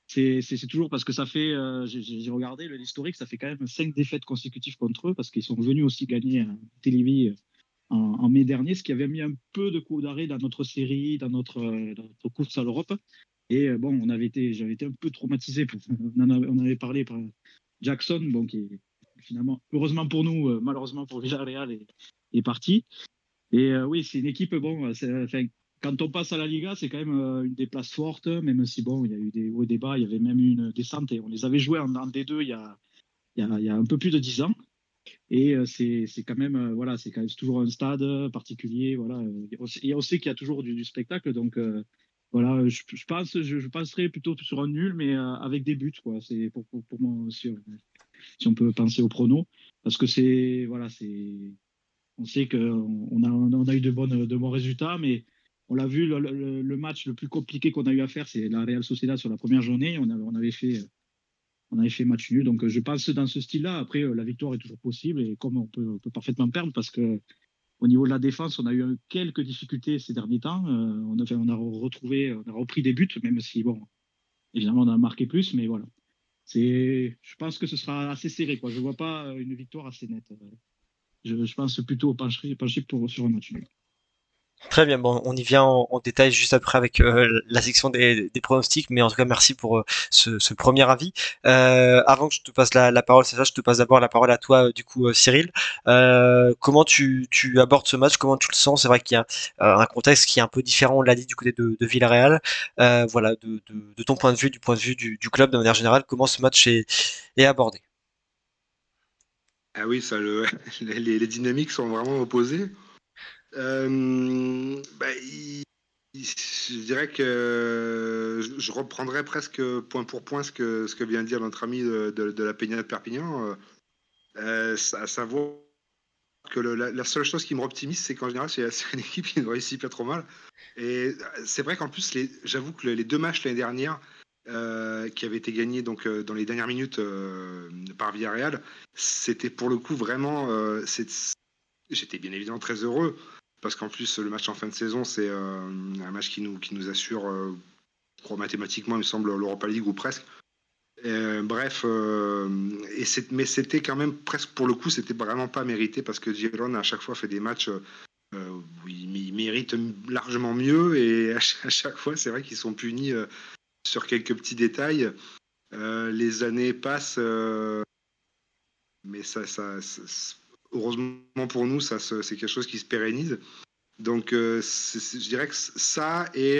c'est toujours parce que ça fait, j'ai regardé l'historique, ça fait quand même 5 défaites consécutives contre eux parce qu'ils sont venus aussi gagner à Télévis en mai dernier, ce qui avait mis un peu de coup d'arrêt dans notre série, dans notre course à l'Europe. Et bon, j'avais été un peu traumatisé. On avait parlé par Jackson, bon, qui finalement, heureusement pour nous, malheureusement pour Villarreal, est parti. Et oui, c'est une équipe, bon, quand on passe à la Liga, c'est quand même une des places fortes, même si bon, il y a eu des hauts et des bas, il y avait même eu une descente et on les avait joués en D2 il y a un peu plus de 10 ans. Et c'est quand même, voilà, c'est toujours un stade particulier, voilà. Et on sait qu'il y a toujours du spectacle, donc voilà, je penserais plutôt sur un nul, mais avec des buts, quoi. C'est pour moi aussi, si on peut penser au prono, parce que voilà, on sait qu'on a eu de bons résultats, mais on l'a vu, le match le plus compliqué qu'on a eu à faire, c'est la Real Sociedad sur la première journée. On avait fait match nul. Donc, je pense dans ce style-là. Après, la victoire est toujours possible. Et comme on peut parfaitement perdre, parce que au niveau de la défense, on a eu quelques difficultés ces derniers temps. On a repris des buts, même si, bon, évidemment, on a marqué plus. Mais voilà. Je pense que ce sera assez serré, quoi. Je ne vois pas une victoire assez nette. Je pense plutôt pencher sur un match nul. Très bien, bon, on y vient en détail juste après avec la section des pronostics, mais en tout cas merci pour ce premier avis. Avant que je te passe la parole, Sacha, je te passe d'abord la parole à toi, du coup, Cyril. Comment tu abordes ce match, comment tu le sens? C'est vrai qu'il y a un contexte qui est un peu différent, on l'a dit, du côté de Villarreal. Voilà, de ton point de vue, du point de vue du club de manière générale, comment ce match est abordé? Ah oui, les dynamiques sont vraiment opposées. Je dirais que je reprendrai presque point pour point ce que vient de dire notre ami de la Peña de Perpignan, à savoir que la seule chose qui me optimise, c'est qu'en général, c'est une équipe qui ne réussit pas trop mal. Et c'est vrai qu'en plus, j'avoue que les 2 matchs l'année dernière, qui avaient été gagnés donc, dans les dernières minutes par Villarreal, c'était pour le coup vraiment... j'étais bien évidemment très heureux, parce qu'en plus, le match en fin de saison, c'est un match qui nous assure, je crois mathématiquement, il me semble, l'Europa League ou presque. Bref, mais c'était quand même presque, pour le coup, c'était vraiment pas mérité, parce que Girona à chaque fois fait des matchs où ils méritent largement mieux, et à chaque fois, c'est vrai qu'ils sont punis sur quelques petits détails. Les années passent, mais ça heureusement pour nous, c'est quelque chose qui se pérennise. Donc, je dirais que ça et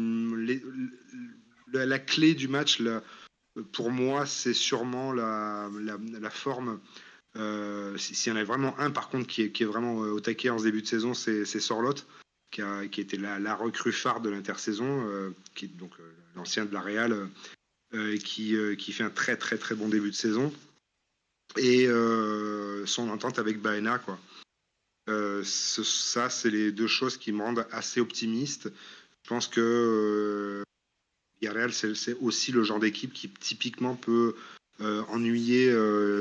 la clé du match, pour moi, c'est sûrement la forme. S'il y en a vraiment un, par contre, qui est vraiment au taquet en ce début de saison, c'est Sorloth, qui était la recrue phare de l'intersaison, qui est donc l'ancien de la Real, qui fait un très très très bon début de saison. Et son entente avec Baena, quoi. Ça, c'est les 2 choses qui me rendent assez optimiste. Je pense que Villarreal, c'est aussi le genre d'équipe qui typiquement peut ennuyer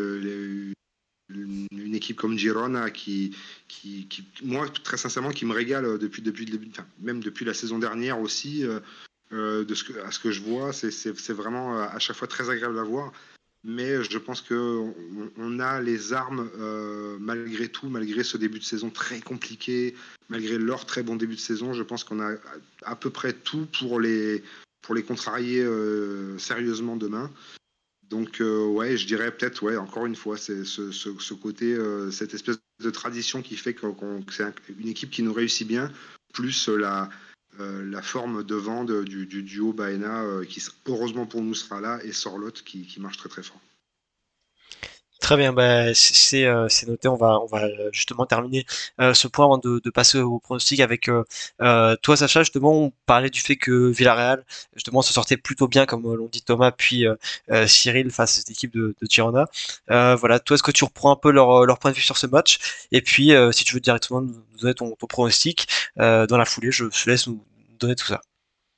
une équipe comme Girona, qui moi, très sincèrement, qui me régale depuis le début, même depuis la saison dernière aussi, à ce que je vois, c'est vraiment à chaque fois très agréable à voir. Mais je pense qu'on a les armes, malgré tout, malgré ce début de saison très compliqué, malgré leur très bon début de saison, je pense qu'on a à peu près tout pour les contrarier sérieusement demain. Donc ouais, je dirais peut-être, ouais, encore une fois, c'est ce côté, cette espèce de tradition qui fait que c'est une équipe qui nous réussit bien, plus la forme de vent du duo Baena, qui heureusement pour nous sera là, et Sorloth qui marche très très fort. Très bien, bah, c'est noté. On va justement terminer ce point avant de passer au pronostic avec toi, Sacha. Justement, on parlait du fait que Villarreal justement se sortait plutôt bien, comme l'ont dit Thomas puis Cyril, face à cette équipe de Girona. Voilà, toi, est-ce que tu reprends un peu leur point de vue sur ce match? Et puis, si tu veux directement nous donner ton pronostic dans la foulée, je te laisse nous donner tout ça.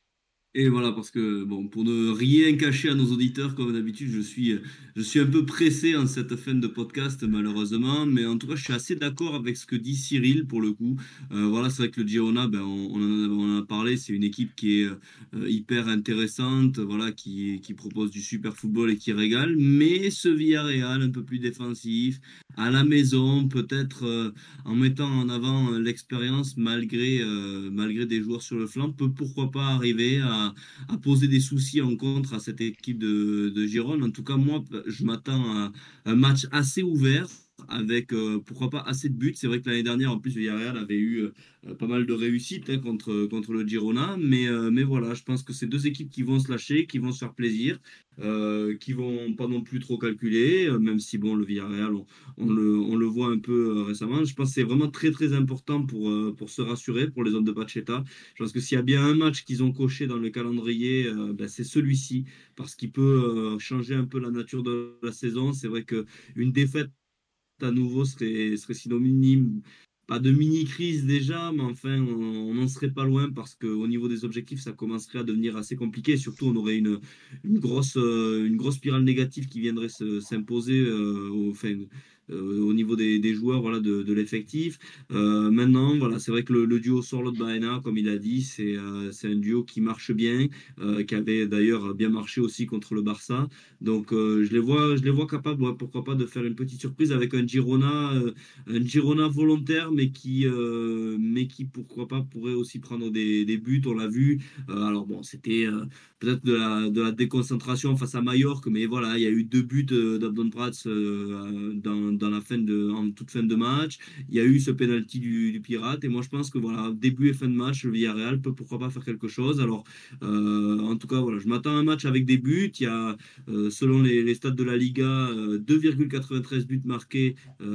Et voilà, parce que, bon, pour ne rien cacher à nos auditeurs, comme d'habitude, je suis un peu pressé en cette fin de podcast, malheureusement. Mais en tout cas, je suis assez d'accord avec ce que dit Cyril, pour le coup. Voilà, c'est vrai que le Girona, ben, on en a parlé, c'est une équipe qui est hyper intéressante, voilà, qui propose du super football et qui régale. Mais ce Villarreal, un peu plus défensif, à la maison, peut-être en mettant en avant l'expérience malgré des joueurs sur le flanc, peut pourquoi pas arriver à poser des soucis en contre à cette équipe de Girone. En tout cas, moi, je m'attends à un match assez ouvert avec pourquoi pas assez de buts. C'est vrai que l'année dernière, en plus, le Villarreal avait eu pas mal de réussites contre le Girona, mais voilà, je pense que c'est deux équipes qui vont se lâcher, qui vont se faire plaisir, qui vont pas non plus trop calculer, même si bon, le Villarreal, on le voit un peu récemment. Je pense que c'est vraiment très très important pour se rassurer pour les hommes de Pacheta. Je pense que s'il y a bien un match qu'ils ont coché dans le calendrier, ben, c'est celui-ci, parce qu'il peut changer un peu la nature de la saison. C'est vrai qu'une défaite à nouveau serait synonyme, pas de mini-crise déjà, mais enfin, on n'en serait pas loin parce qu'au niveau des objectifs, ça commencerait à devenir assez compliqué. Et surtout, on aurait une grosse spirale négative qui viendrait s'imposer au niveau des joueurs, voilà, de l'effectif. Maintenant, voilà, c'est vrai que le duo Sorloth-Baena, comme il a dit, c'est un duo qui marche bien, qui avait d'ailleurs bien marché aussi contre le Barça. Donc, je les vois capables, ouais, pourquoi pas, de faire une petite surprise avec un Girona volontaire, mais qui, pourquoi pas, pourrait aussi prendre des buts. On l'a vu. Alors bon, c'était peut-être de la déconcentration face à Mallorca, mais voilà, il y a eu 2 buts d'Abdon Prats dans en toute fin de match. Il y a eu ce penalty du Pirate, et moi je pense que voilà, début et fin de match, le Villarreal peut pourquoi pas faire quelque chose. Alors, en tout cas, voilà, je m'attends à un match avec des buts. Il y a, selon les stats de la Liga, 2,93 buts marqués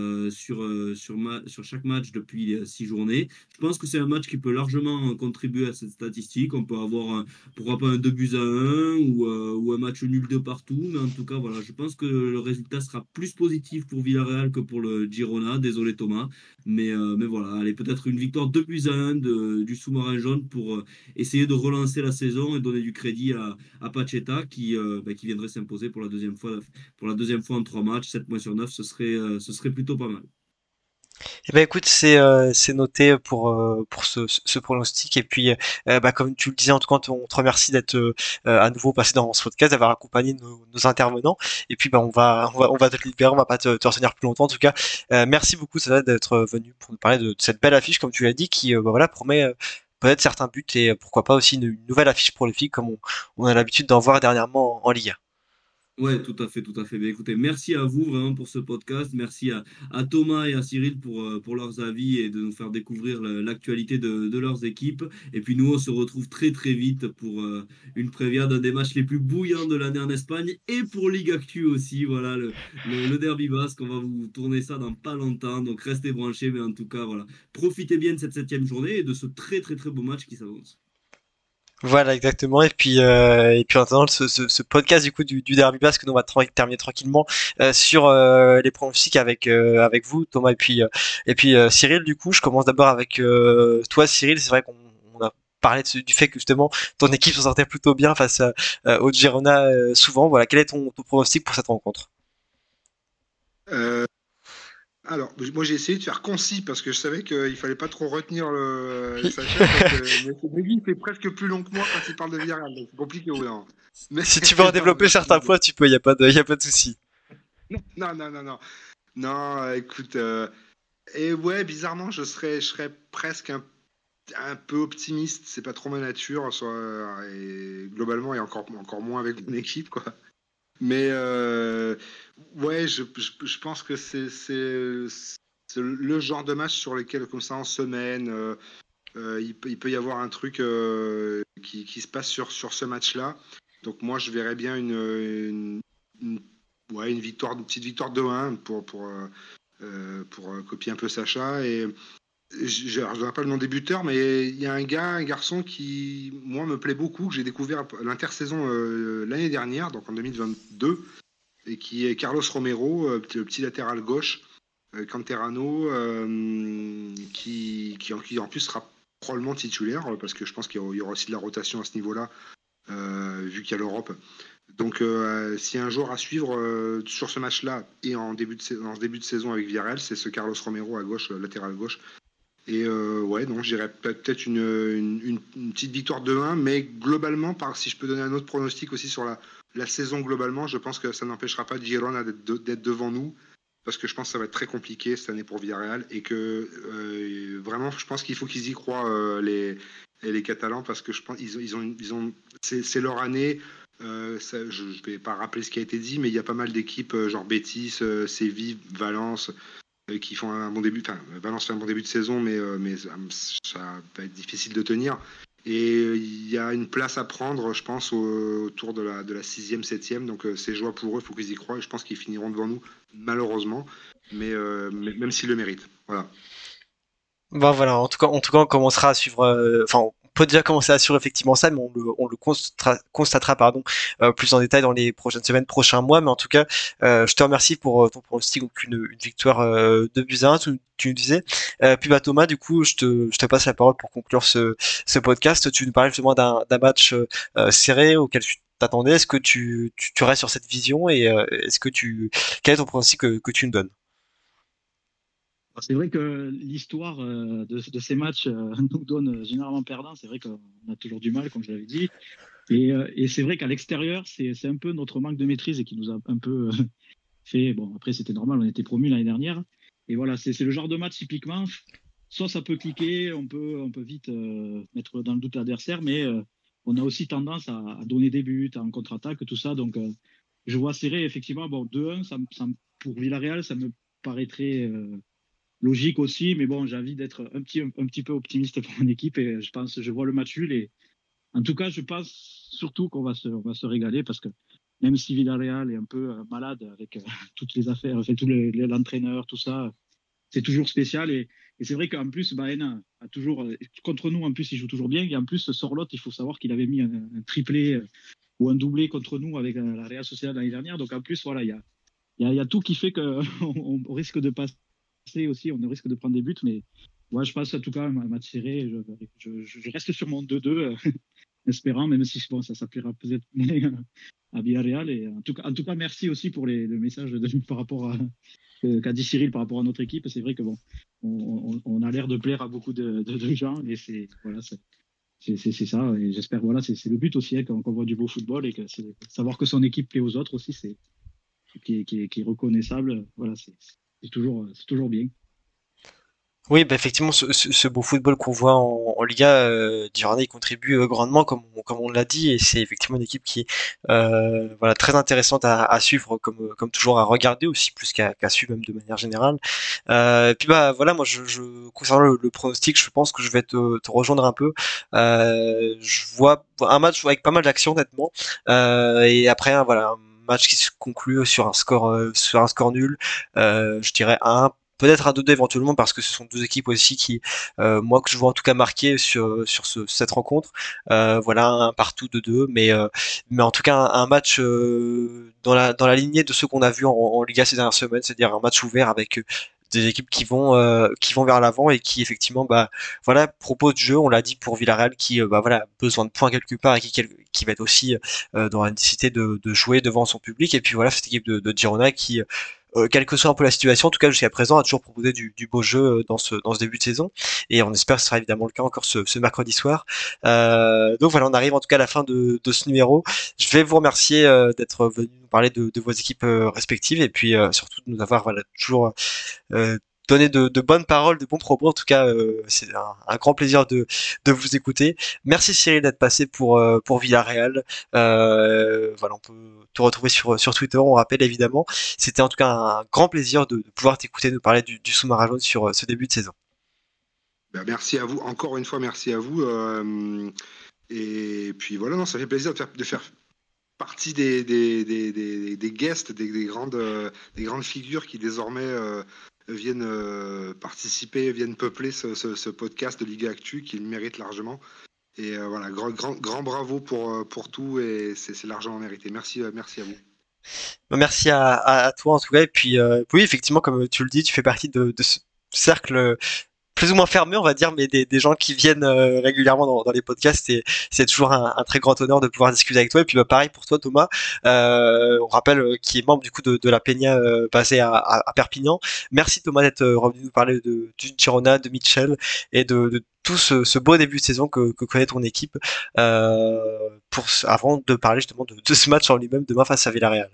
sur chaque match depuis 6 journées. Je pense que c'est un match qui peut largement contribuer à cette statistique. On peut avoir pourquoi pas un 2-1 ou un match nul de partout. Mais en tout cas, voilà, je pense que le résultat sera plus positif pour Villarreal que pour le Girona. Désolé Thomas. Mais voilà, allez, peut-être une victoire 2-1 du sous-marin jaune pour essayer de relancer la saison et donner du crédit à Pacheta qui viendrait s'imposer pour la deuxième fois en 3 matchs. 7 points sur 9, ce serait plutôt pas mal. Eh ben écoute, c'est noté pour ce pronostic. Et puis, bah, comme tu le disais, en tout cas, on te remercie d'être à nouveau passé dans ce podcast, d'avoir accompagné nos intervenants. Et puis, bah, on va te libérer, on va pas te retenir plus longtemps. En tout cas, merci beaucoup, ça d'être venu pour nous parler de cette belle affiche, comme tu l'as dit, qui bah, voilà, promet peut-être certains buts et pourquoi pas aussi une nouvelle affiche pour les filles, comme on a l'habitude d'en voir dernièrement en Ligue 1. Ouais, tout à fait, tout à fait. Mais écoutez, merci à vous vraiment pour ce podcast. Merci à Thomas et à Cyril pour leurs avis et de nous faire découvrir l'actualité de leurs équipes. Et puis nous, on se retrouve très très vite pour une prévia d'un des matchs les plus bouillants de l'année en Espagne et pour Ligue Actu aussi. Voilà, le derby basque. On va vous tourner ça dans pas longtemps. Donc restez branchés. Mais en tout cas, voilà, profitez bien de cette 7e journée et de ce très très très beau match qui s'avance. Voilà, exactement. Et puis en attendant ce podcast du coup du Derby Basque, nous on va terminer tranquillement sur les pronostics avec vous, Thomas et puis Cyril. Du coup, je commence d'abord avec toi, Cyril. C'est vrai qu'on a parlé du fait que justement ton équipe s'en sortait plutôt bien face au Girona souvent. Voilà, quel est ton pronostic pour cette rencontre? Alors, moi j'ai essayé de faire concis parce que je savais qu'il fallait pas trop retenir Sacha. Mais il fait presque plus long que moi quand il parle de Villarreal, donc c'est compliqué au bout d'un moment. Mais Si tu veux en développer certains points, tu peux. Il y a pas de souci. Non, écoute, et ouais, bizarrement, je serais presque un peu optimiste. C'est pas trop ma nature, et globalement, et encore moins avec mon équipe, quoi. Mais ouais, je pense que c'est le genre de match sur lequel, comme ça, en semaine, il peut y avoir un truc qui se passe sur ce match-là. Donc moi, je verrais bien une petite victoire 2-1 pour copier un peu Sacha. Et je ne donne pas le nom des buteurs, mais il y a un garçon qui, moi, me plaît beaucoup, que j'ai découvert à l'intersaison l'année dernière, donc en 2022, et qui est Carlos Romero, le petit latéral gauche, Canterano, qui en plus sera probablement titulaire, parce que je pense qu'il y aura aussi de la rotation à ce niveau-là vu qu'il y a l'Europe. Donc, s'il y a un joueur à suivre sur ce match-là et en ce début de saison avec Villarreal, c'est ce Carlos Romero à gauche, latéral gauche. Et ouais, donc je dirais peut-être une petite victoire de 1, mais globalement, si je peux donner un autre pronostic aussi sur la saison globalement, je pense que ça n'empêchera pas Girona d'être devant nous, parce que je pense que ça va être très compliqué cette année pour Villarreal, et que vraiment, je pense qu'il faut qu'ils y croient, les Catalans, parce que je pense c'est leur année. Je ne vais pas rappeler ce qui a été dit, mais il y a pas mal d'équipes, genre Betis, Séville, Valence, qui font un bon début. Enfin, Valence fait un bon début de saison, mais ça va être difficile de tenir. Et il y a une place à prendre, je pense, autour de la 6e, 7e. Donc c'est joie pour eux, il faut qu'ils y croient. Et je pense qu'ils finiront devant nous, malheureusement, mais même s'ils le méritent. Voilà. Bah voilà, en tout cas, on commencera à suivre. Enfin, on peut déjà commencer à suivre effectivement ça, mais on le constatera, pardon, plus en détail dans les prochaines semaines, prochains mois. Mais en tout cas, je te remercie pour ton pronostic, donc une victoire 2-1, tu nous disais. Puis bah Thomas, du coup, je te passe la parole pour conclure ce podcast. Tu nous parlais justement d'un match serré auquel tu t'attendais. Est-ce que tu restes sur cette vision et quel est ton pronostic que tu nous donnes? C'est vrai que l'histoire de ces matchs nous donne généralement perdant. C'est vrai qu'on a toujours du mal, comme je l'avais dit. Et c'est vrai qu'à l'extérieur, c'est un peu notre manque de maîtrise et qui nous a un peu fait. Bon, après, c'était normal, on était promus l'année dernière. Et voilà, c'est le genre de match typiquement. Soit ça peut cliquer, on peut vite mettre dans le doute l'adversaire, mais on a aussi tendance à donner des buts, en contre-attaque, tout ça. Donc, je vois serré, effectivement. Bon, 2-1, pour Villarreal, ça me paraîtrait logique aussi, mais bon, j'ai envie d'être un petit peu optimiste pour mon équipe et je vois le match nul et en tout cas, je pense surtout qu'on va se régaler parce que même si Villarreal est un peu malade avec toutes les affaires, enfin, l'entraîneur, tout ça, c'est toujours spécial et c'est vrai qu'en plus, Baena a toujours, contre nous, en plus, il joue toujours bien et en plus, Sorloth, il faut savoir qu'il avait mis un triplé ou un doublé contre nous avec la Real Sociedad l'année dernière, donc en plus, voilà, il y a tout qui fait qu'on risque de passer aussi, on risque de prendre des buts, mais moi je pense en tout cas un match serré. Je reste sur mon 2-2, espérant, même si bon, ça s'appliquera peut-être moins à Villarreal. Et en tout cas, merci aussi pour le message par rapport qu'a dit Cyril par rapport à notre équipe. C'est vrai que bon, on a l'air de plaire à beaucoup de gens, et c'est ça. Et j'espère, voilà, c'est le but aussi, hein, qu'on voit du beau football et que savoir que son équipe plaît aux autres aussi, c'est qui est reconnaissable. Voilà, c'est toujours bien. Oui, bah effectivement, ce beau football qu'on voit en Liga, Girona y contribue grandement, comme on l'a dit, et c'est effectivement une équipe qui est voilà, très intéressante à suivre, comme toujours à regarder aussi, plus qu'à suivre même de manière générale. Et puis bah voilà, moi concernant le pronostic, je pense que je vais te rejoindre un peu. Je vois un match avec pas mal d'action, honnêtement, et après voilà, un match qui se conclut sur un score nul. Je dirais peut-être un 2-2 éventuellement, parce que ce sont deux équipes aussi qui, moi que je vois en tout cas marqué sur cette rencontre. Voilà, un partout 2-2, mais en tout cas un match dans la lignée de ceux qu'on a vu en Liga ces dernières semaines, c'est-à-dire un match ouvert avec des équipes qui vont vers l'avant et qui effectivement voilà proposent du jeu. On l'a dit pour Villarreal qui voilà, besoin de points quelque part et qui va être aussi dans la nécessité de jouer devant son public. Et puis voilà, cette équipe de Girona qui quelle que soit un peu la situation, en tout cas jusqu'à présent, a toujours proposé du beau jeu dans ce début de saison, et on espère que ce sera évidemment le cas encore ce mercredi soir. Donc voilà, on arrive en tout cas à la fin de ce numéro. Je vais vous remercier d'être venu nous parler de vos équipes respectives, et puis surtout de nous avoir voilà toujours donné de bonnes paroles, de bons propos. En tout cas, c'est un grand plaisir de vous écouter. Merci Cyril d'être passé pour Villarreal. Voilà, on peut te retrouver sur Twitter, on rappelle évidemment. C'était en tout cas un grand plaisir de pouvoir t'écouter nous parler du sous-marin jaune sur ce début de saison. Ben, merci à vous, encore une fois, merci à vous. Et puis voilà, non, ça fait plaisir de faire partie des guests, des grandes figures qui désormais viennent participer, viennent peupler ce podcast de Liga Actu, qui le mérite largement. Et voilà, grand bravo pour tout, et c'est largement mérité. Merci à vous. Merci à toi en tout cas. Et puis oui, effectivement, comme tu le dis, tu fais partie de ce cercle plus ou moins fermés, on va dire, mais des gens qui viennent régulièrement dans les podcasts, et c'est toujours un très grand honneur de pouvoir discuter avec toi. Et puis pareil pour toi, Thomas, on rappelle qui est membre du coup de la Peña basée à Perpignan. Merci Thomas d'être revenu nous parler du Girona, de Mitchell et de tout ce beau début de saison que connaît ton équipe, avant de parler justement de ce match en lui-même demain face à Villarreal.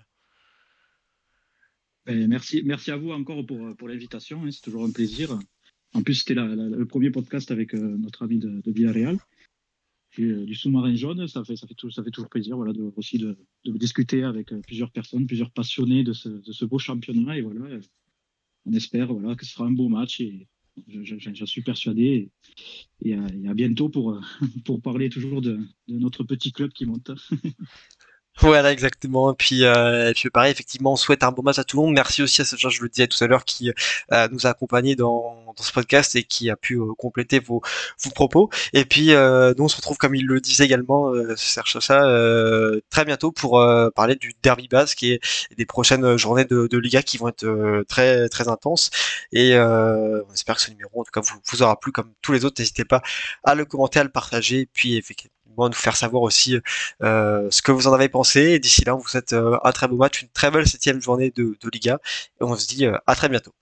Merci à vous encore pour l'invitation, hein, c'est toujours un plaisir. En plus, c'était le premier podcast avec notre ami de Villarreal, du sous-marin jaune. Ça fait toujours plaisir, voilà, aussi de discuter avec plusieurs personnes, plusieurs passionnés de ce beau championnat. Et voilà, on espère, voilà, que ce sera un beau match, et j'en suis persuadé. Et à bientôt pour parler toujours de notre petit club qui monte. Voilà, exactement. Et puis pareil, effectivement, on souhaite un bon match à tout le monde. Merci aussi à ce genre, je le disais tout à l'heure, qui nous a accompagnés dans ce podcast et qui a pu compléter vos propos. Et puis nous, on se retrouve, comme il le disait également, Serge Sosa, très bientôt pour parler du derby basque et des prochaines journées de Liga qui vont être très très intenses. Et on espère que ce numéro, en tout cas, vous aura plu comme tous les autres. N'hésitez pas à le commenter, à le partager, et puis effectivement nous faire savoir aussi ce que vous en avez pensé. Et d'ici là, on vous souhaite un très beau match, une très belle 7e journée de Liga, et on se dit à très bientôt.